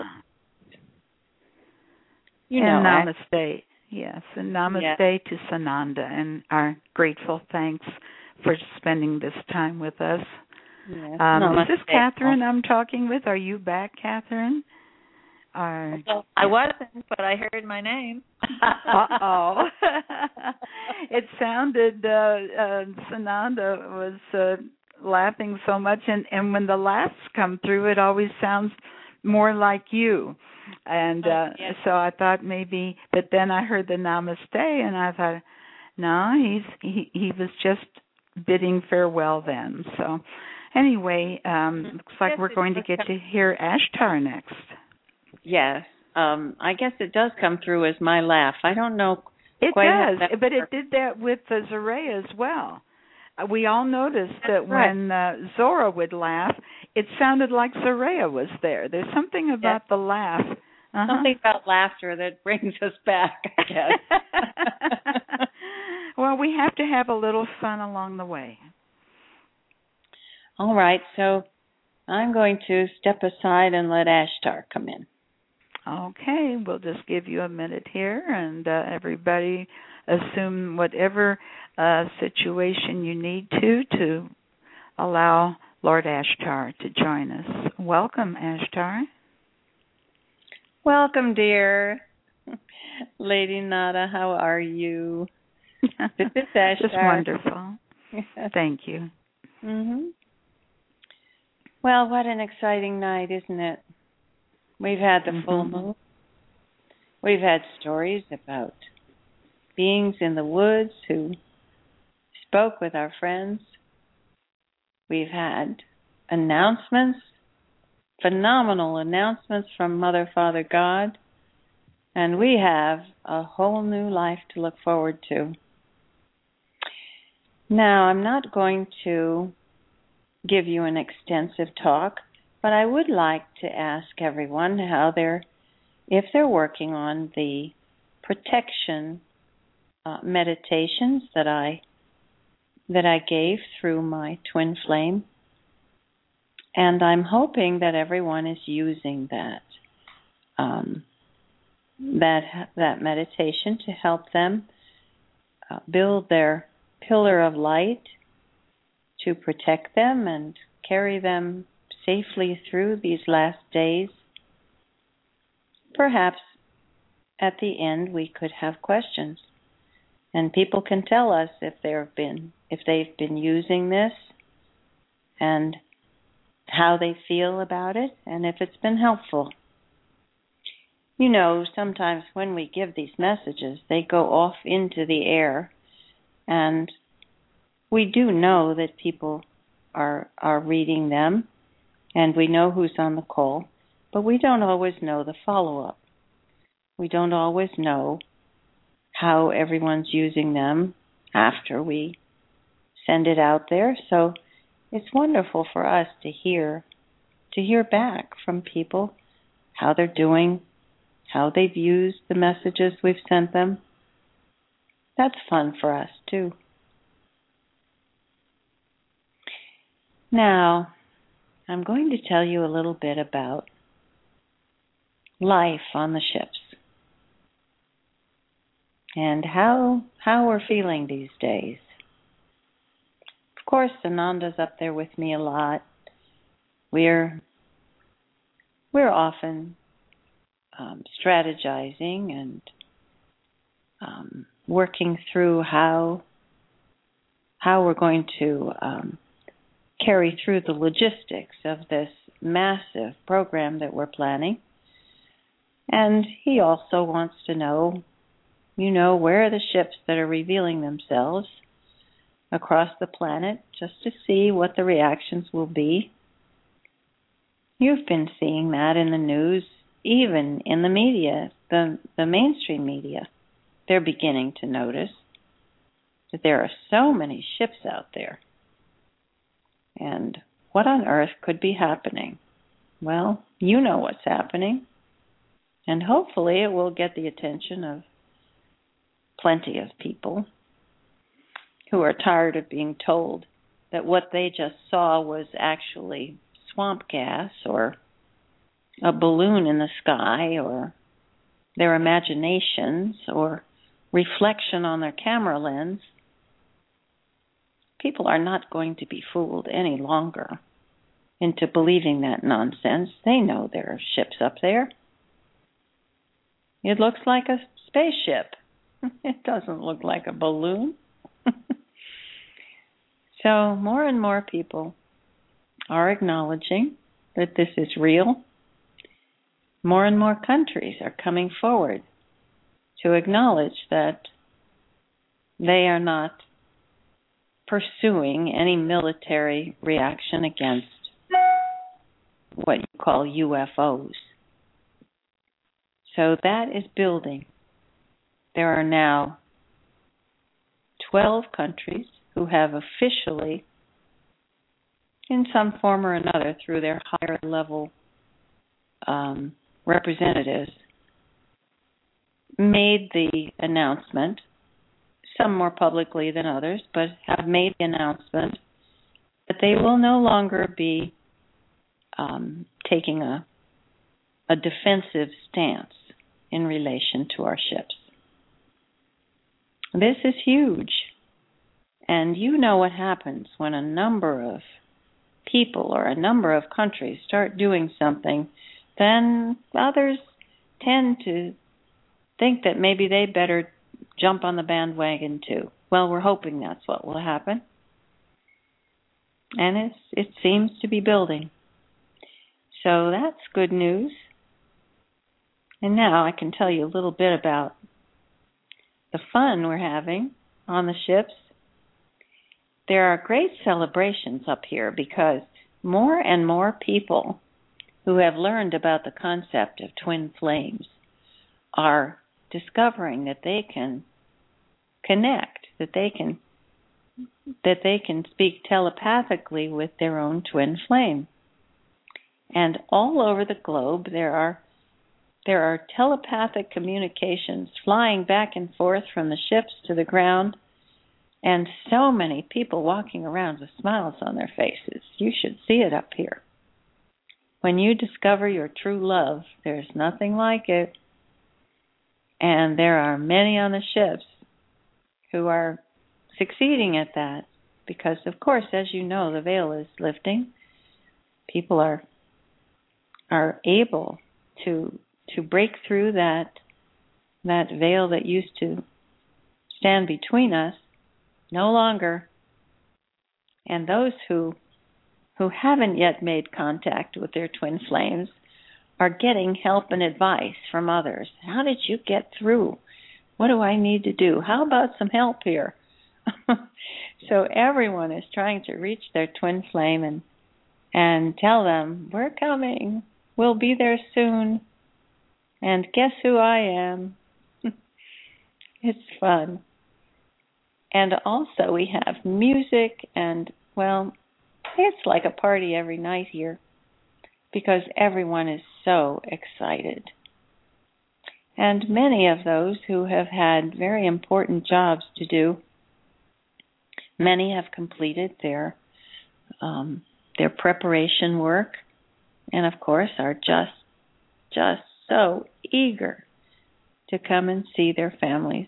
You know, namaste. Yes, and namaste to Sananda, and our grateful thanks for spending this time with us. Yes. Is this Catherine I'm talking with? Are you back, Catherine? Well, I wasn't, but I heard my name. Uh-oh. It sounded, Sananda was laughing so much, and when the laughs come through, it always sounds more like you. And so I thought maybe, but then I heard the namaste, and I thought, no, he was just bidding farewell then. So anyway, looks like we're going to get to hear Ashtar next. Yes. I guess it does come through as my laugh. I don't know. It does, but it did that with Zoraia as well. We all noticed that when Zora would laugh, it sounded like Zoraia was there. There's something about the laugh. Something about laughter that brings us back, I guess. Well, we have to have a little fun along the way. All right, so I'm going to step aside and let Ashtar come in. Okay, we'll just give you a minute here, and everybody assume whatever situation you need to allow Lord Ashtar to join us. Welcome, Ashtar. Welcome, dear. Lady Nada, how are you? This is Ashtar. Just wonderful. Thank you. Mm-hmm. Well, what an exciting night, isn't it? We've had the full moon. We've had stories about beings in the woods who spoke with our friends. We've had announcements, phenomenal announcements from Mother, Father, God, and we have a whole new life to look forward to. Now, I'm not going to give you an extensive talk, but I would like to ask everyone how if they're working on the protection meditations that I gave through my twin flame, and I'm hoping that everyone is using that meditation to help them build their pillar of light to protect them and carry them safely through these last days. Perhaps at the end we could have questions, and people can tell us if they've been using this and how they feel about it and if it's been helpful. You know, sometimes when we give these messages, they go off into the air, and we do know that people are reading them, and we know who's on the call, but we don't always know the follow-up. We don't always know how everyone's using them after we send it out there. So it's wonderful for us to hear back from people how they're doing, how they've used the messages we've sent them. That's fun for us too. Now, I'm going to tell you a little bit about life on the ships and how we're feeling these days. Of course, Ananda's up there with me a lot. We're often strategizing and working through how we're going to carry through the logistics of this massive program that we're planning. And he also wants to know, where are the ships that are revealing themselves across the planet, just to see what the reactions will be. You've been seeing that in the news, even in the media, the mainstream media. They're beginning to notice that there are so many ships out there. And what on earth could be happening? Well, you know what's happening. And hopefully it will get the attention of plenty of people who are tired of being told that what they just saw was actually swamp gas or a balloon in the sky or their imaginations or reflection on their camera lens. People are not going to be fooled any longer into believing that nonsense. They know there are ships up there. It looks like a spaceship. It doesn't look like a balloon. So more and more people are acknowledging that this is real. More and more countries are coming forward to acknowledge that they are not pursuing any military reaction against what you call UFOs. So that is building. There are now 12 countries who have officially, in some form or another, through their higher level representatives, made the announcement, some more publicly than others, but have made the announcement that they will no longer be taking a defensive stance in relation to our ships. This is huge. And you know what happens when a number of people or a number of countries start doing something, then others tend to think that maybe they better jump on the bandwagon too. Well, we're hoping that's what will happen. And it seems to be building. So that's good news. And now I can tell you a little bit about the fun we're having on the ships. There are great celebrations up here because more and more people who have learned about the concept of twin flames are discovering that they can connect, that they can speak telepathically with their own twin flame. And all over the globe there are telepathic communications flying back and forth from the ships to the ground, and so many people walking around with smiles on their faces. You should see it up here. When you discover your true love, there's nothing like it. And there are many on the ships who are succeeding at that because, of course, as you know, the veil is lifting. People are able to break through that veil that used to stand between us. No longer. And those who haven't yet made contact with their twin flames are getting help and advice from others. How did you get through? What do I need to do? How about some help here? So everyone is trying to reach their twin flame and tell them, we're coming. We'll be there soon. And guess who I am? It's fun. And also we have music and, well, it's like a party every night here because everyone is so excited. And many of those who have had very important jobs to do, many have completed their preparation work, and of course are just so eager to come and see their families.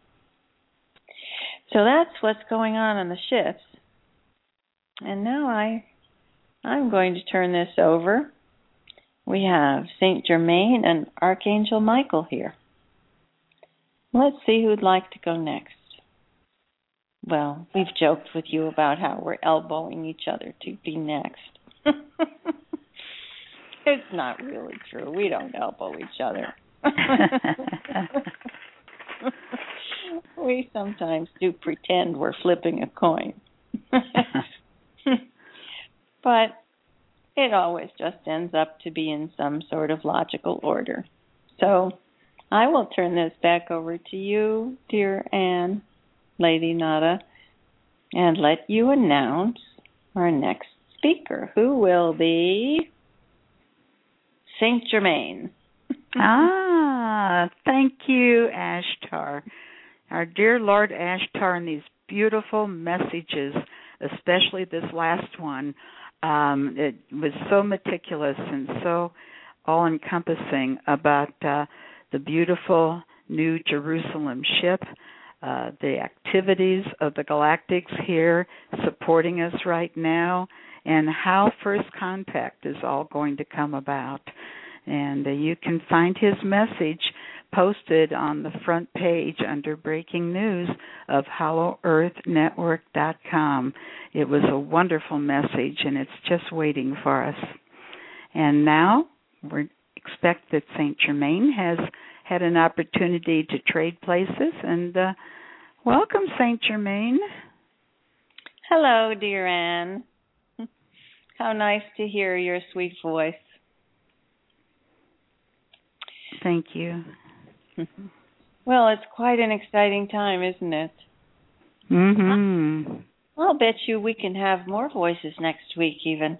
So that's what's going on the shifts. And now I'm going to turn this over. We have St. Germain and Archangel Michael here. Let's see who'd like to go next. Well, we've joked with you about how we're elbowing each other to be next. It's not really true. We don't elbow each other. We sometimes do pretend we're flipping a coin. But it always just ends up to be in some sort of logical order. So I will turn this back over to you, dear Anne, Lady Nada, and let you announce our next speaker, who will be St. Germain. Thank you, Ashtar. Our dear Lord Ashtar, and these beautiful messages, especially this last one. It was so meticulous and so all-encompassing about the beautiful New Jerusalem ship, the activities of the Galactics here supporting us right now, and how First Contact is all going to come about. And you can find his message posted on the front page under Breaking News of HallowEarthNetwork.com. It was a wonderful message, and it's just waiting for us. And now we expect that St. Germain has had an opportunity to trade places. And welcome, St. Germain. Hello, dear Anne. How nice to hear your sweet voice. Thank you. Well, it's quite an exciting time, isn't it? Mm-hmm. I'll bet you we can have more voices next week, even.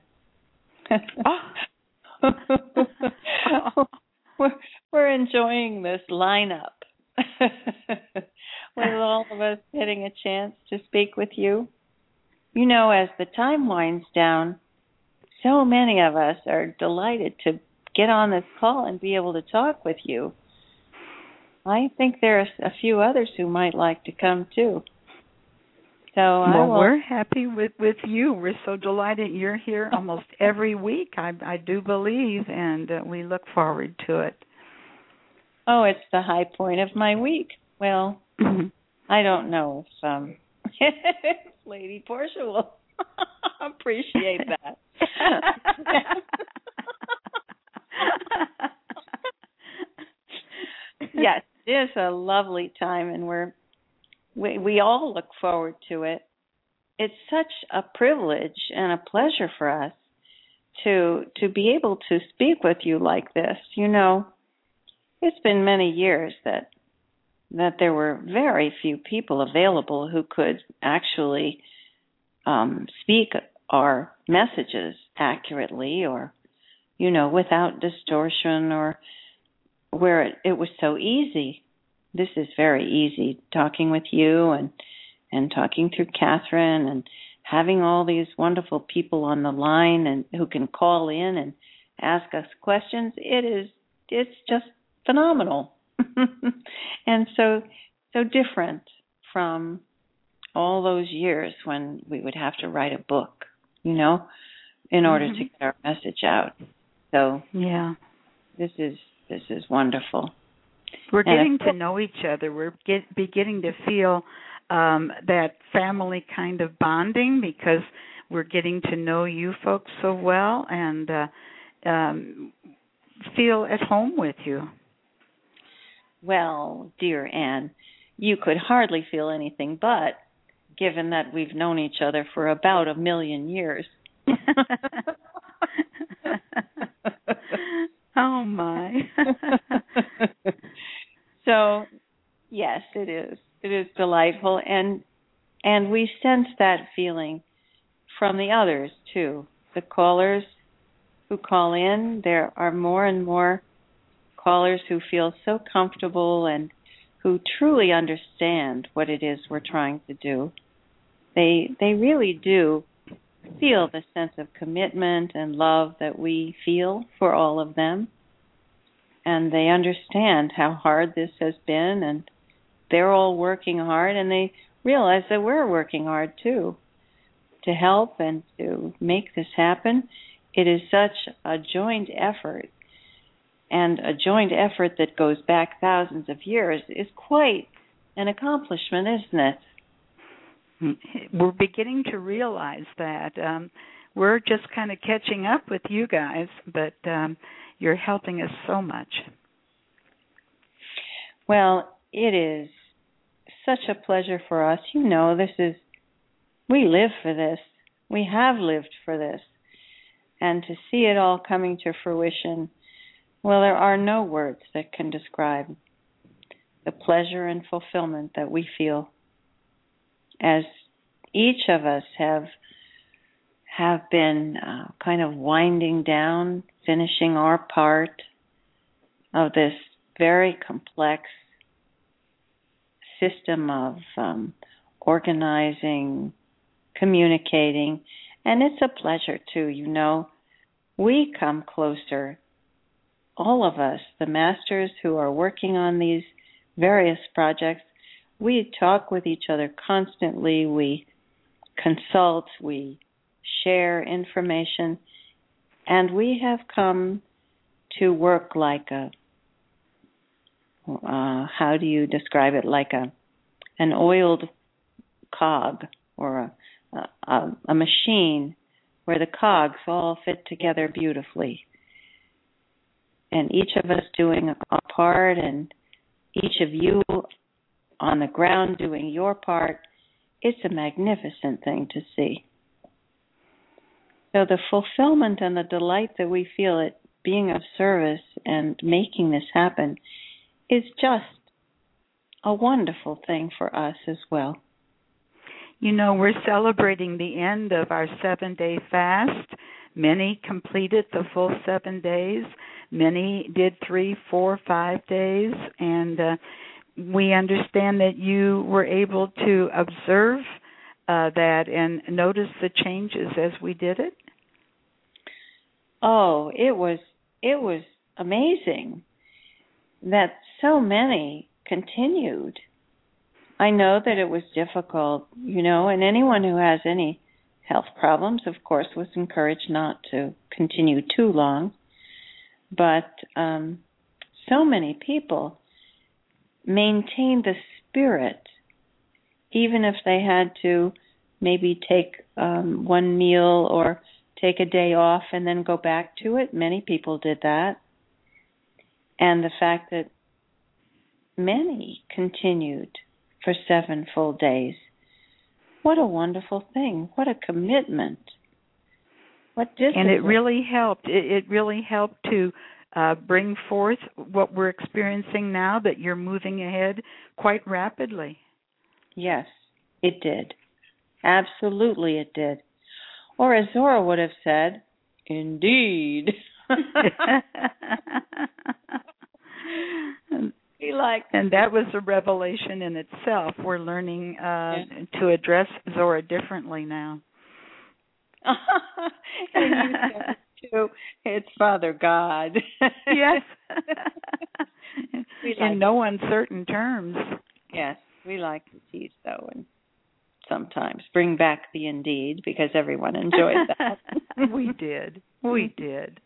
We're enjoying this lineup with all of us getting a chance to speak with you. You know, as the time winds down, so many of us are delighted to get on this call and be able to talk with you. I think there's a few others who might like to come too. So we're happy with you. We're so delighted you're here almost every week, I do believe, and we look forward to it. Oh, it's the high point of my week. Well, I don't know if Lady Portia will appreciate that. Yes, it is a lovely time, and we all look forward to it. It's such a privilege and a pleasure for us to be able to speak with you like this. You know, it's been many years that there were very few people available who could actually speak our messages accurately, or, you know, without distortion, or where it was so easy. This is very easy, talking with you and talking through Catherine and having all these wonderful people on the line and who can call in and ask us questions. It's just phenomenal. And so different from all those years when we would have to write a book, you know, in order to get our message out. So yeah, this is wonderful. We're getting to know each other. We're beginning to feel that family kind of bonding because we're getting to know you folks so well and feel at home with you. Well, dear Anne, you could hardly feel anything but, given that we've known each other for about 1 million years. Oh, my. So, Yes, it is. It is delightful, and we sense that feeling from the others too. The callers who call in, there are more and more callers who feel so comfortable and who truly understand what it is we're trying to do. They really do feel the sense of commitment and love that we feel for all of them. And they understand how hard this has been, and they're all working hard, and they realize that we're working hard too to help and to make this happen. It is such a joint effort, and a joint effort that goes back thousands of years is quite an accomplishment, isn't it? We're beginning to realize that. We're just kind of catching up with you guys, but you're helping us so much. Well, it is such a pleasure for us. You know, we live for this. We have lived for this. And to see it all coming to fruition, well, there are no words that can describe the pleasure and fulfillment that we feel as each of us have been kind of winding down, finishing our part of this very complex system of organizing, communicating, and it's a pleasure too, you know. We come closer, all of us, the masters who are working on these various projects. We talk with each other constantly, we consult, we share information, and we have come to work like how do you describe it, like an oiled cog or a machine where the cogs all fit together beautifully. And each of us doing our part, and each of you on the ground doing your part. It's a magnificent thing to see. So the fulfillment and the delight that we feel at being of service and making this happen is just a wonderful thing for us as well. You know, we're celebrating the end of our 7-day fast. Many completed the full 7 days. Many did 3, 4, 5 days. And we understand that you were able to observe that and notice the changes as we did it. Oh, it was amazing that so many continued. I know that it was difficult, you know, and anyone who has any health problems, of course, was encouraged not to continue too long. But so many people maintained the spirit, even if they had to maybe take one meal or take a day off and then go back to it. Many people did that. And the fact that many continued for 7 full days. What a wonderful thing. What a commitment. What discipline. And it really helped. It really helped to bring forth what we're experiencing now, that you're moving ahead quite rapidly. Yes, it did. Absolutely it did. Or as Zora would have said, indeed. And that was a revelation in itself. We're learning to address Zora differently now. And you said it too. It's Father God. Yes. In no uncertain terms. Yes, we like to tease though, and sometimes bring back the indeed, because everyone enjoys that. We did. We did.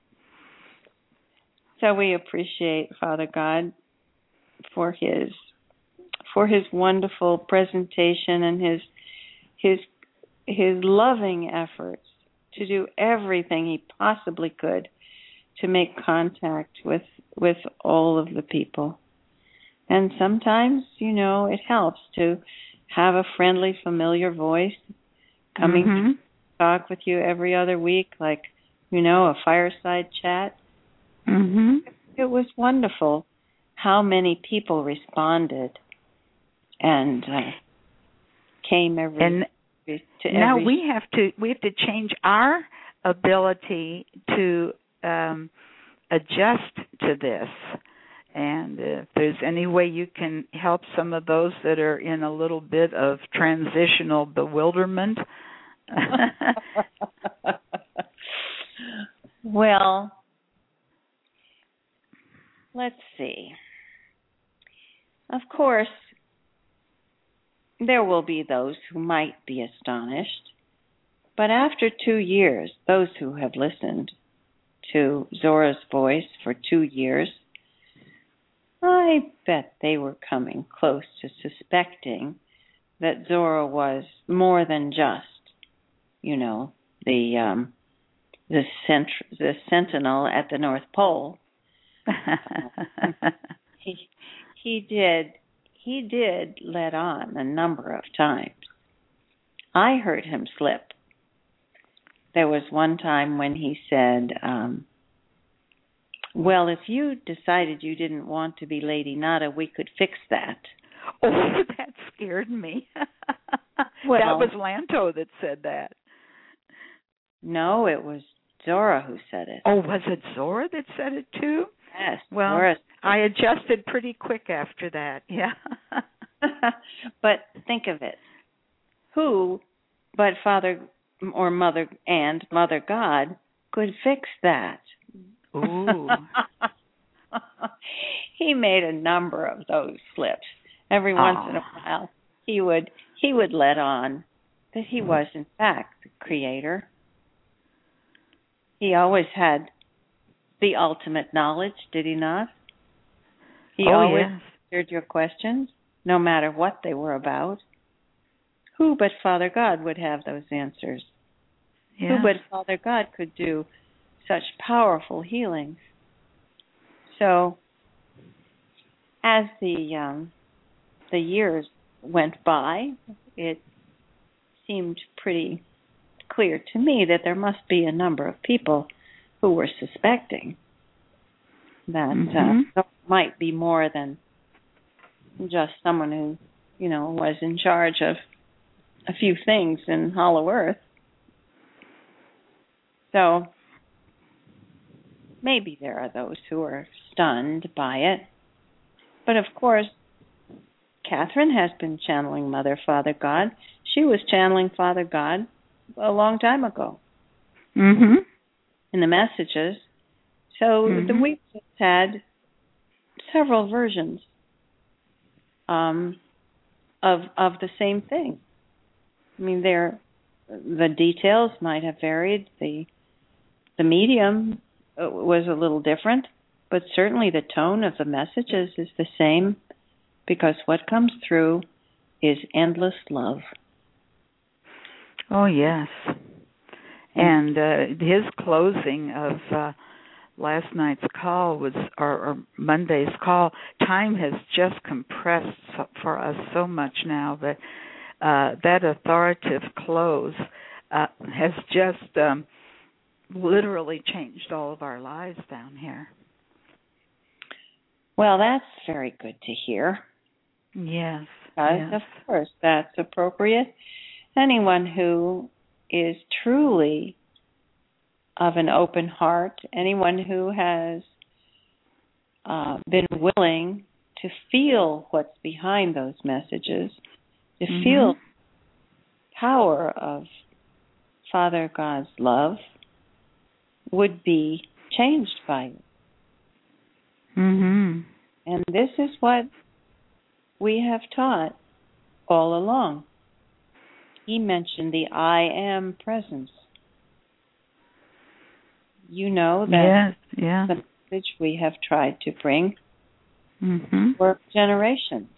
So we appreciate Father God for his wonderful presentation and his loving efforts to do everything he possibly could to make contact with all of the people. And sometimes, you know, it helps to have a friendly, familiar voice coming to talk with you every other week, like, you know, a fireside chat. Mm-hmm. It was wonderful how many people responded and came every. Now we have to change our ability to adjust to this. And if there's any way you can help some of those that are in a little bit of transitional bewilderment. Well, let's see. Of course, there will be those who might be astonished, but after 2 years, those who have listened to Zora's voice for 2 years, I bet they were coming close to suspecting that Zora was more than just, the sentinel at the North Pole. He did let on a number of times. I heard him slip. There was one time when he said, well, if you decided you didn't want to be Lady Nada, we could fix that. Oh, that scared me. Well, that was Lanto that said that. No, it was Zora who said it. Oh, was it Zora that said it too? Yes. Well, Zora. I adjusted pretty quick after that, yeah. But think of it. Who but Father or Mother and Mother God could fix that? Ooh. He made a number of those slips. Every once in a while, he would let on that he was in fact the creator. He always had the ultimate knowledge, did he not? He always answered your questions, no matter what they were about. Who but Father God would have those answers? Yes. Who but Father God could do such powerful healings? So, as the years went by, it seemed pretty clear to me that there must be a number of people who were suspecting that there might be more than just someone who, was in charge of a few things in Hollow Earth. So maybe there are those who are stunned by it. But of course, Catherine has been channeling Mother, Father, God. She was channeling Father God a long time ago. Mm-hmm. In the messages. So we've just had several versions of the same thing. I mean, the details might have varied. The medium was a little different, but certainly the tone of the messages is the same, because what comes through is endless love. Oh, yes. And his closing of last night's call was, or Monday's call, time has just compressed for us so much now that that authoritative close has just literally changed all of our lives down here. Well, that's very good to hear. Yes. Because, of course, that's appropriate. Anyone who is truly of an open heart, anyone who has been willing to feel what's behind those messages, to feel the power of Father God's love, would be changed by it. Mm-hmm. And this is what we have taught all along. He mentioned the I am presence. You know that the message we have tried to bring for generations.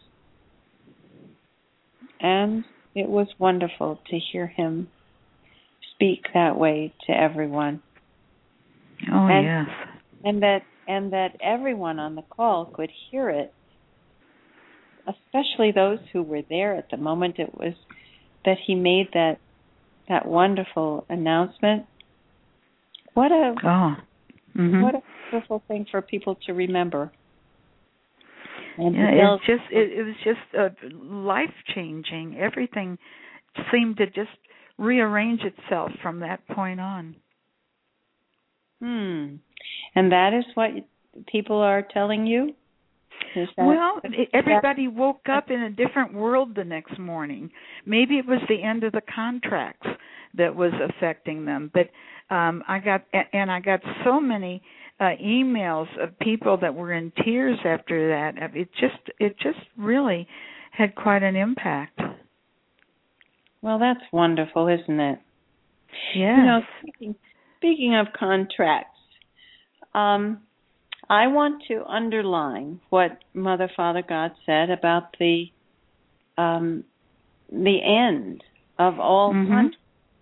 And it was wonderful to hear him speak that way to everyone. Oh, yes. And that everyone on the call could hear it, especially those who were there at the moment it was that he made that wonderful announcement. What a wonderful thing for people to remember. And it was just life changing. Everything seemed to just rearrange itself from that point on. And that is what people are telling you? Well, everybody woke up in a different world the next morning. Maybe it was the end of the contracts that was affecting them. But I got so many emails of people that were in tears after that. It just really had quite an impact. Well, that's wonderful, isn't it? Yes. Speaking of contracts, I want to underline what Mother, Father, God said about the end of all contracts.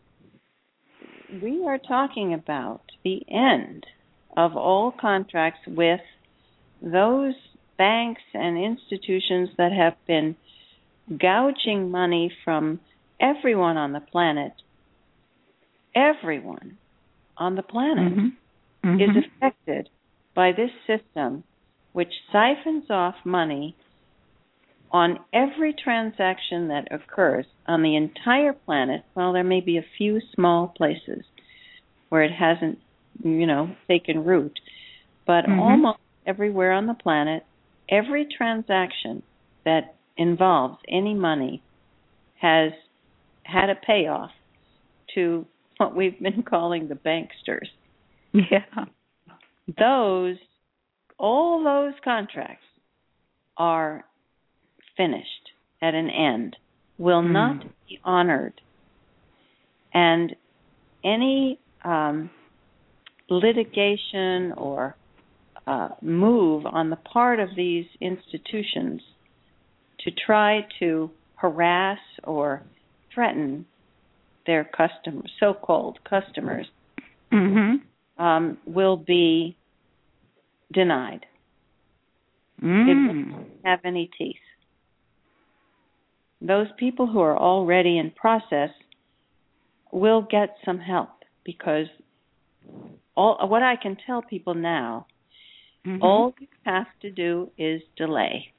We are talking about the end of all contracts with those banks and institutions that have been gouging money from everyone on the planet. Everyone on the planet is affected by this system, which siphons off money on every transaction that occurs on the entire planet. Well, there may be a few small places where it hasn't, taken root, but almost everywhere on the planet, every transaction that involves any money has had a payoff to what we've been calling the banksters. Yeah. All those contracts are finished at an end, will not be honored. And any litigation or move on the part of these institutions to try to harass or threaten their so-called customers will be denied. It won't have any teeth. Those people who are already in process will get some help, because what I can tell people now, all you have to do is delay.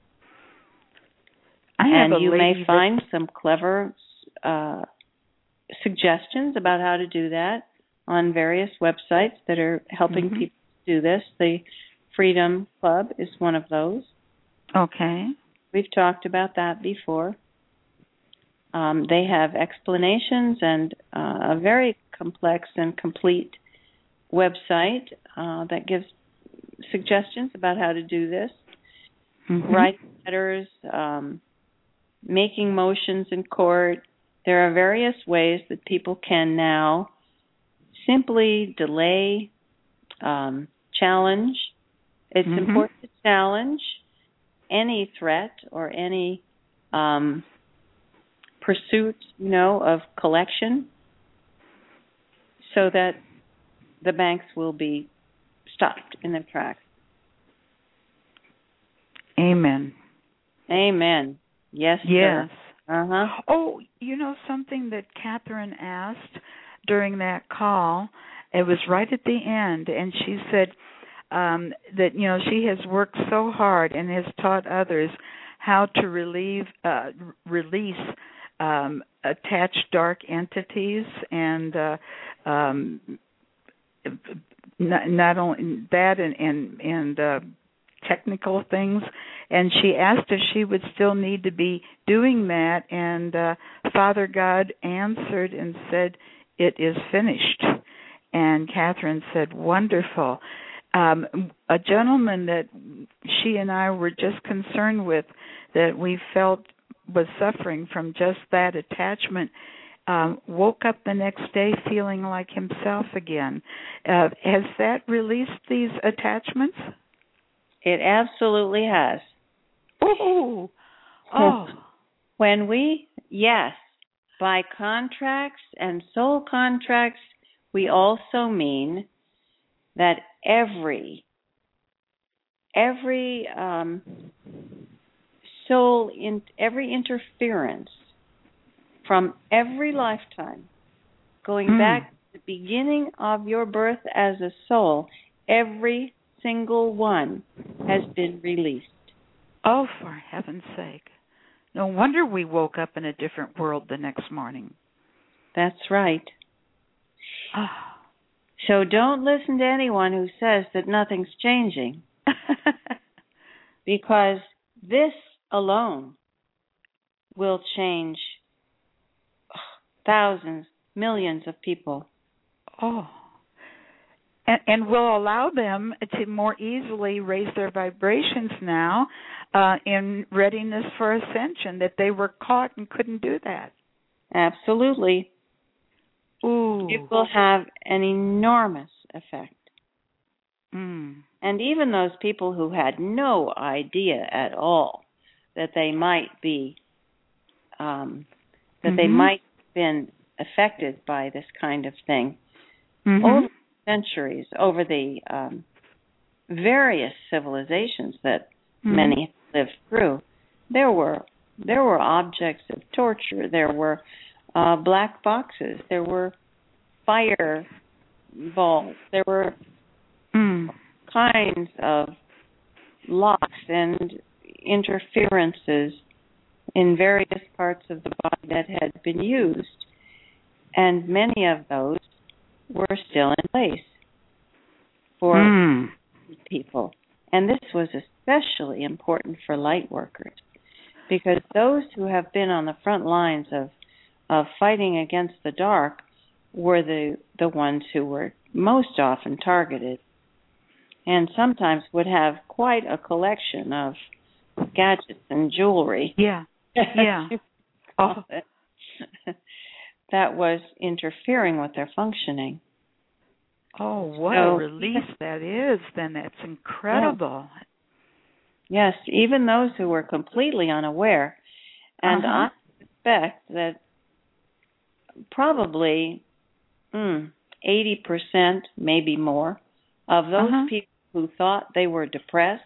And you may find some clever suggestions about how to do that on various websites that are helping people do this. The Freedom Club is one of those. Okay. We've talked about that before. They have explanations and a very complex and complete website that gives suggestions about how to do this. Writing letters, making motions in court. There are various ways that people can now simply delay, challenge. It's important to challenge any threat or any pursuit, of collection, so that the banks will be stopped in their tracks. Amen. Amen. Yes, yes. Sir. Oh, something that Catherine asked during that call, it was right at the end, and she said that, she has worked so hard and has taught others how to release attached dark entities, and not only that and technical things. And she asked if she would still need to be doing that, and Father God answered and said, "It is finished." And Catherine said, "Wonderful." A gentleman that she and I were just concerned with, that we felt was suffering from just that attachment, woke up the next day feeling like himself again. Has that released these attachments? It absolutely has. Oh. By contracts and soul contracts, we also mean that every every interference from every lifetime, going back to the beginning of your birth as a soul, every single one has been released. Oh, for heaven's sake. No wonder we woke up in a different world the next morning. That's right. Oh. So don't listen to anyone who says that nothing's changing. Because this alone will change thousands, millions of people. Oh. And will allow them to more easily raise their vibrations now in readiness for ascension, that they were caught and couldn't do that. Absolutely. Ooh. It will have an enormous effect. Mm. And even those people who had no idea at all that they might be, they might have been affected by this kind of thing, over centuries, over the various civilizations that many lived through, there were objects of torture. There were black boxes. There were fire balls. There were kinds of locks and interferences in various parts of the body that had been used. And many of those were still in place for people. And this was especially important for light workers, because those who have been on the front lines of fighting against the dark were the ones who were most often targeted, and sometimes would have quite a collection of gadgets and jewelry. Yeah. Oh. That was interfering with their functioning. Oh, what a release that is, then. That's incredible. Yes, even those who were completely unaware. And I suspect that probably 80%, maybe more, of those people who thought they were depressed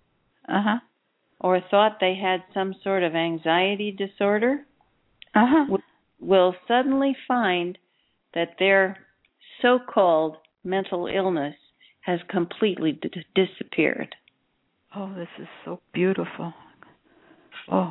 or thought they had some sort of anxiety disorder will suddenly find that their so-called mental illness has completely disappeared. Oh, this is so beautiful. Oh.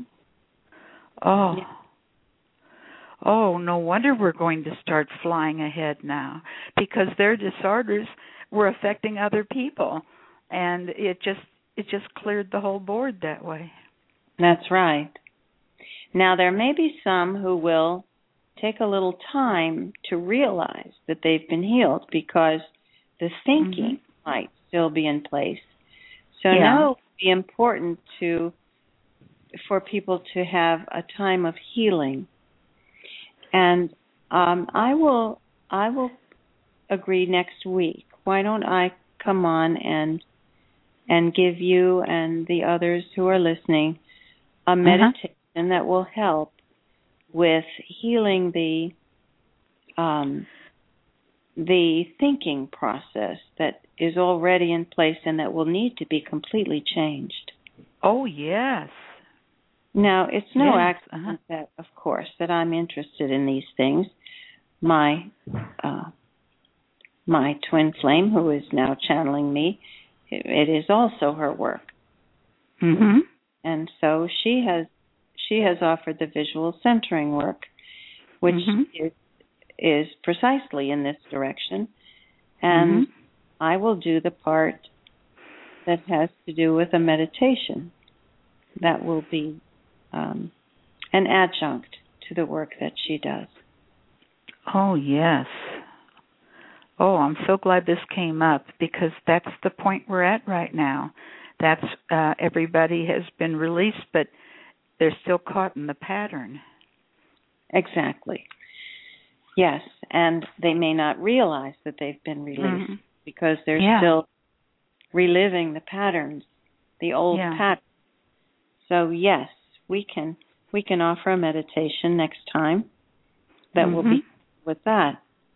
Oh, no wonder we're going to start flying ahead now, because their disorders were affecting other people, and it just cleared the whole board that way. That's right. Now, there may be some who will take a little time to realize that they've been healed, because the thinking might still be in place. So now it would be important for people to have a time of healing. And I will agree next week. Why don't I come on and give you and the others who are listening a meditation that will help with healing the thinking process that is already in place and that will need to be completely changed. Oh, yes. Now, it's no accident that, of course, that I'm interested in these things. My twin flame, who is now channeling me, it is also her work. And so she has offered the visual centering work, which is precisely in this direction. And I will do the part that has to do with a meditation that will be an adjunct to the work that she does. Oh, yes. Oh, I'm so glad this came up, because that's the point we're at right now. That's everybody has been released, but they're still caught in the pattern. Exactly. Yes, and they may not realize that they've been released because they're still reliving the patterns, the old patterns. So yes, we can offer a meditation next time that will be with that.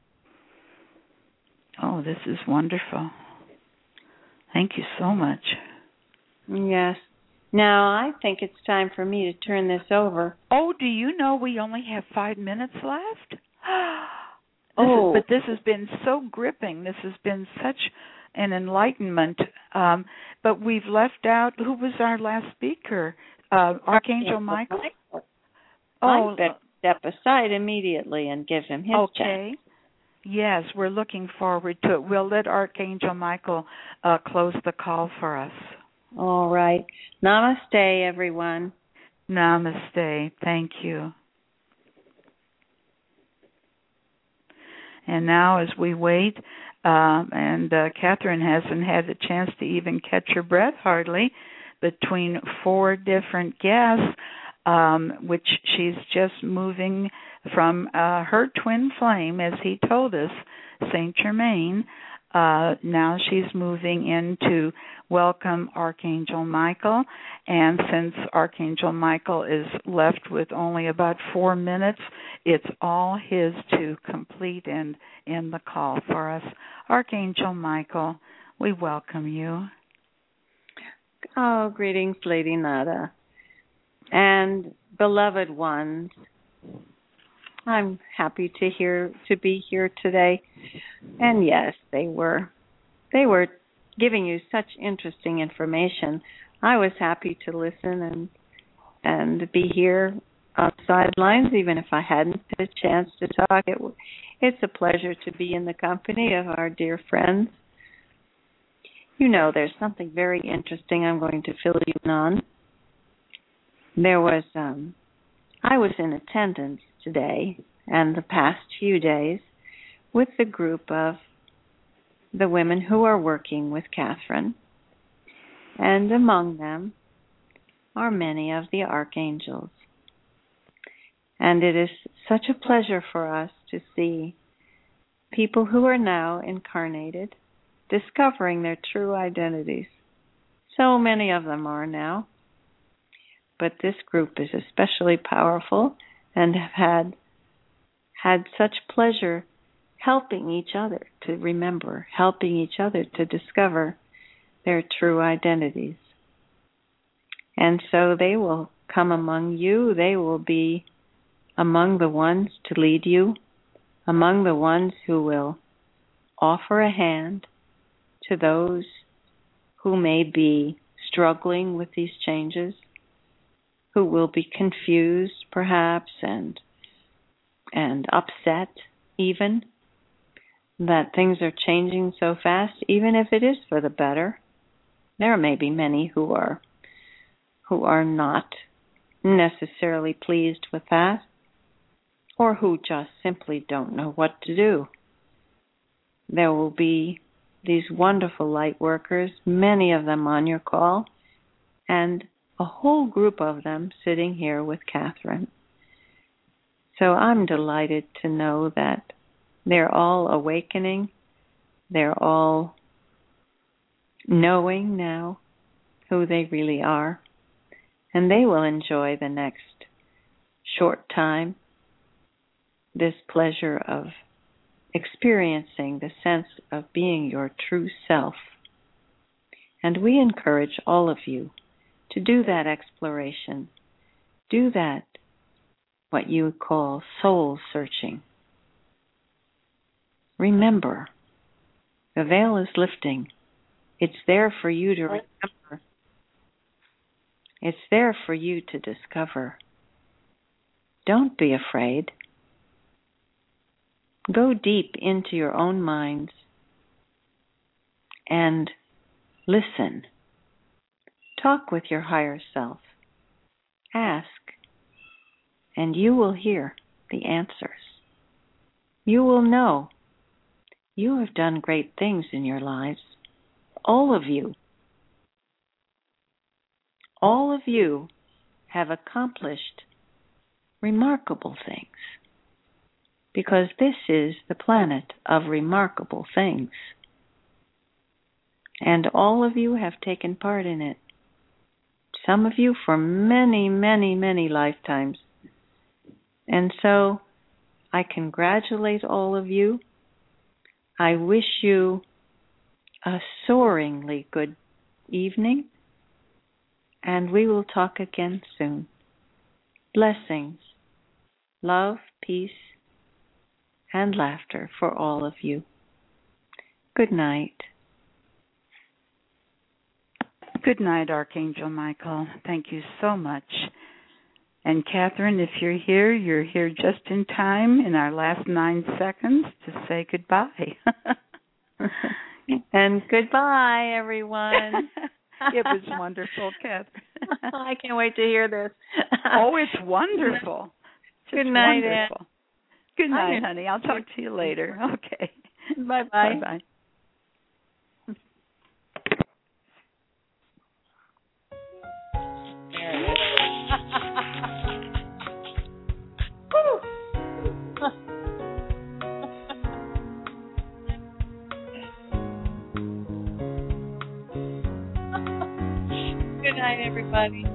Oh, this is wonderful. Thank you so much. Yes. Now, I think it's time for me to turn this over. Oh, do you know we only have 5 minutes left? But this has been so gripping. This has been such and enlightenment. But we've left out, who was our last speaker? Archangel Michael? I better step aside immediately and give him his chance. Yes, we're looking forward to it. We'll let Archangel Michael close the call for us. All right. Namaste, everyone. Namaste. Thank you. And now as we wait, and Catherine hasn't had a chance to even catch her breath hardly, between 4 different guests, which she's just moving from her twin flame, as he told us, Saint Germain. Now she's moving in to welcome Archangel Michael, and since Archangel Michael is left with only about 4 minutes, it's all his to complete and end the call for us. Archangel Michael, we welcome you. Oh, greetings, Lady Nada. And beloved ones, I'm happy to be here today. And yes, they were giving you such interesting information. I was happy to listen and be here on the sidelines, even if I hadn't had a chance to talk. It's a pleasure to be in the company of our dear friends. You know, there's something very interesting I'm going to fill you in on. There was, I was in attendance today and the past few days with the group of the women who are working with Catherine, and among them are many of the archangels. And it is such a pleasure for us to see people who are now incarnated discovering their true identities. So many of them are now. But this group is especially powerful and have had such pleasure helping each other to remember, helping each other to discover their true identities. And so they will come among you. They will be among the ones to lead you, among the ones who will offer a hand to those who may be struggling with these changes, who will be confused perhaps and upset even that things are changing so fast, even if it is for the better. There may be many who are not necessarily pleased with that, or who just simply don't know what to do. There will be these wonderful light workers, many of them on your call, and a whole group of them sitting here with Catherine. So I'm delighted to know that they're all awakening. They're all knowing now who they really are. And they will enjoy the next short time this pleasure of experiencing the sense of being your true self. And we encourage all of you to do that exploration. Do that, what you call soul searching. Remember, the veil is lifting. It's there for you to remember. It's there for you to discover. Don't be afraid. Go deep into your own minds and listen. Talk with your higher self. Ask, and you will hear the answers. You will know you have done great things in your lives. All of you. All of you have accomplished remarkable things, because this is the planet of remarkable things. And all of you have taken part in it. Some of you for many, many, many lifetimes. And so I congratulate all of you. I wish you a soaringly good evening, and we will talk again soon. Blessings, love, peace, and laughter for all of you. Good night. Good night, Archangel Michael. Thank you so much. And Catherine, if you're here just in time in our last 9 seconds to say goodbye. And goodbye, everyone. It was wonderful, Catherine. I can't wait to hear this. Oh, it's wonderful. Just good night, wonderful. Ann. Good night, honey. I'll talk to you later. Okay. Bye-bye. Bye-bye. Good night, everybody.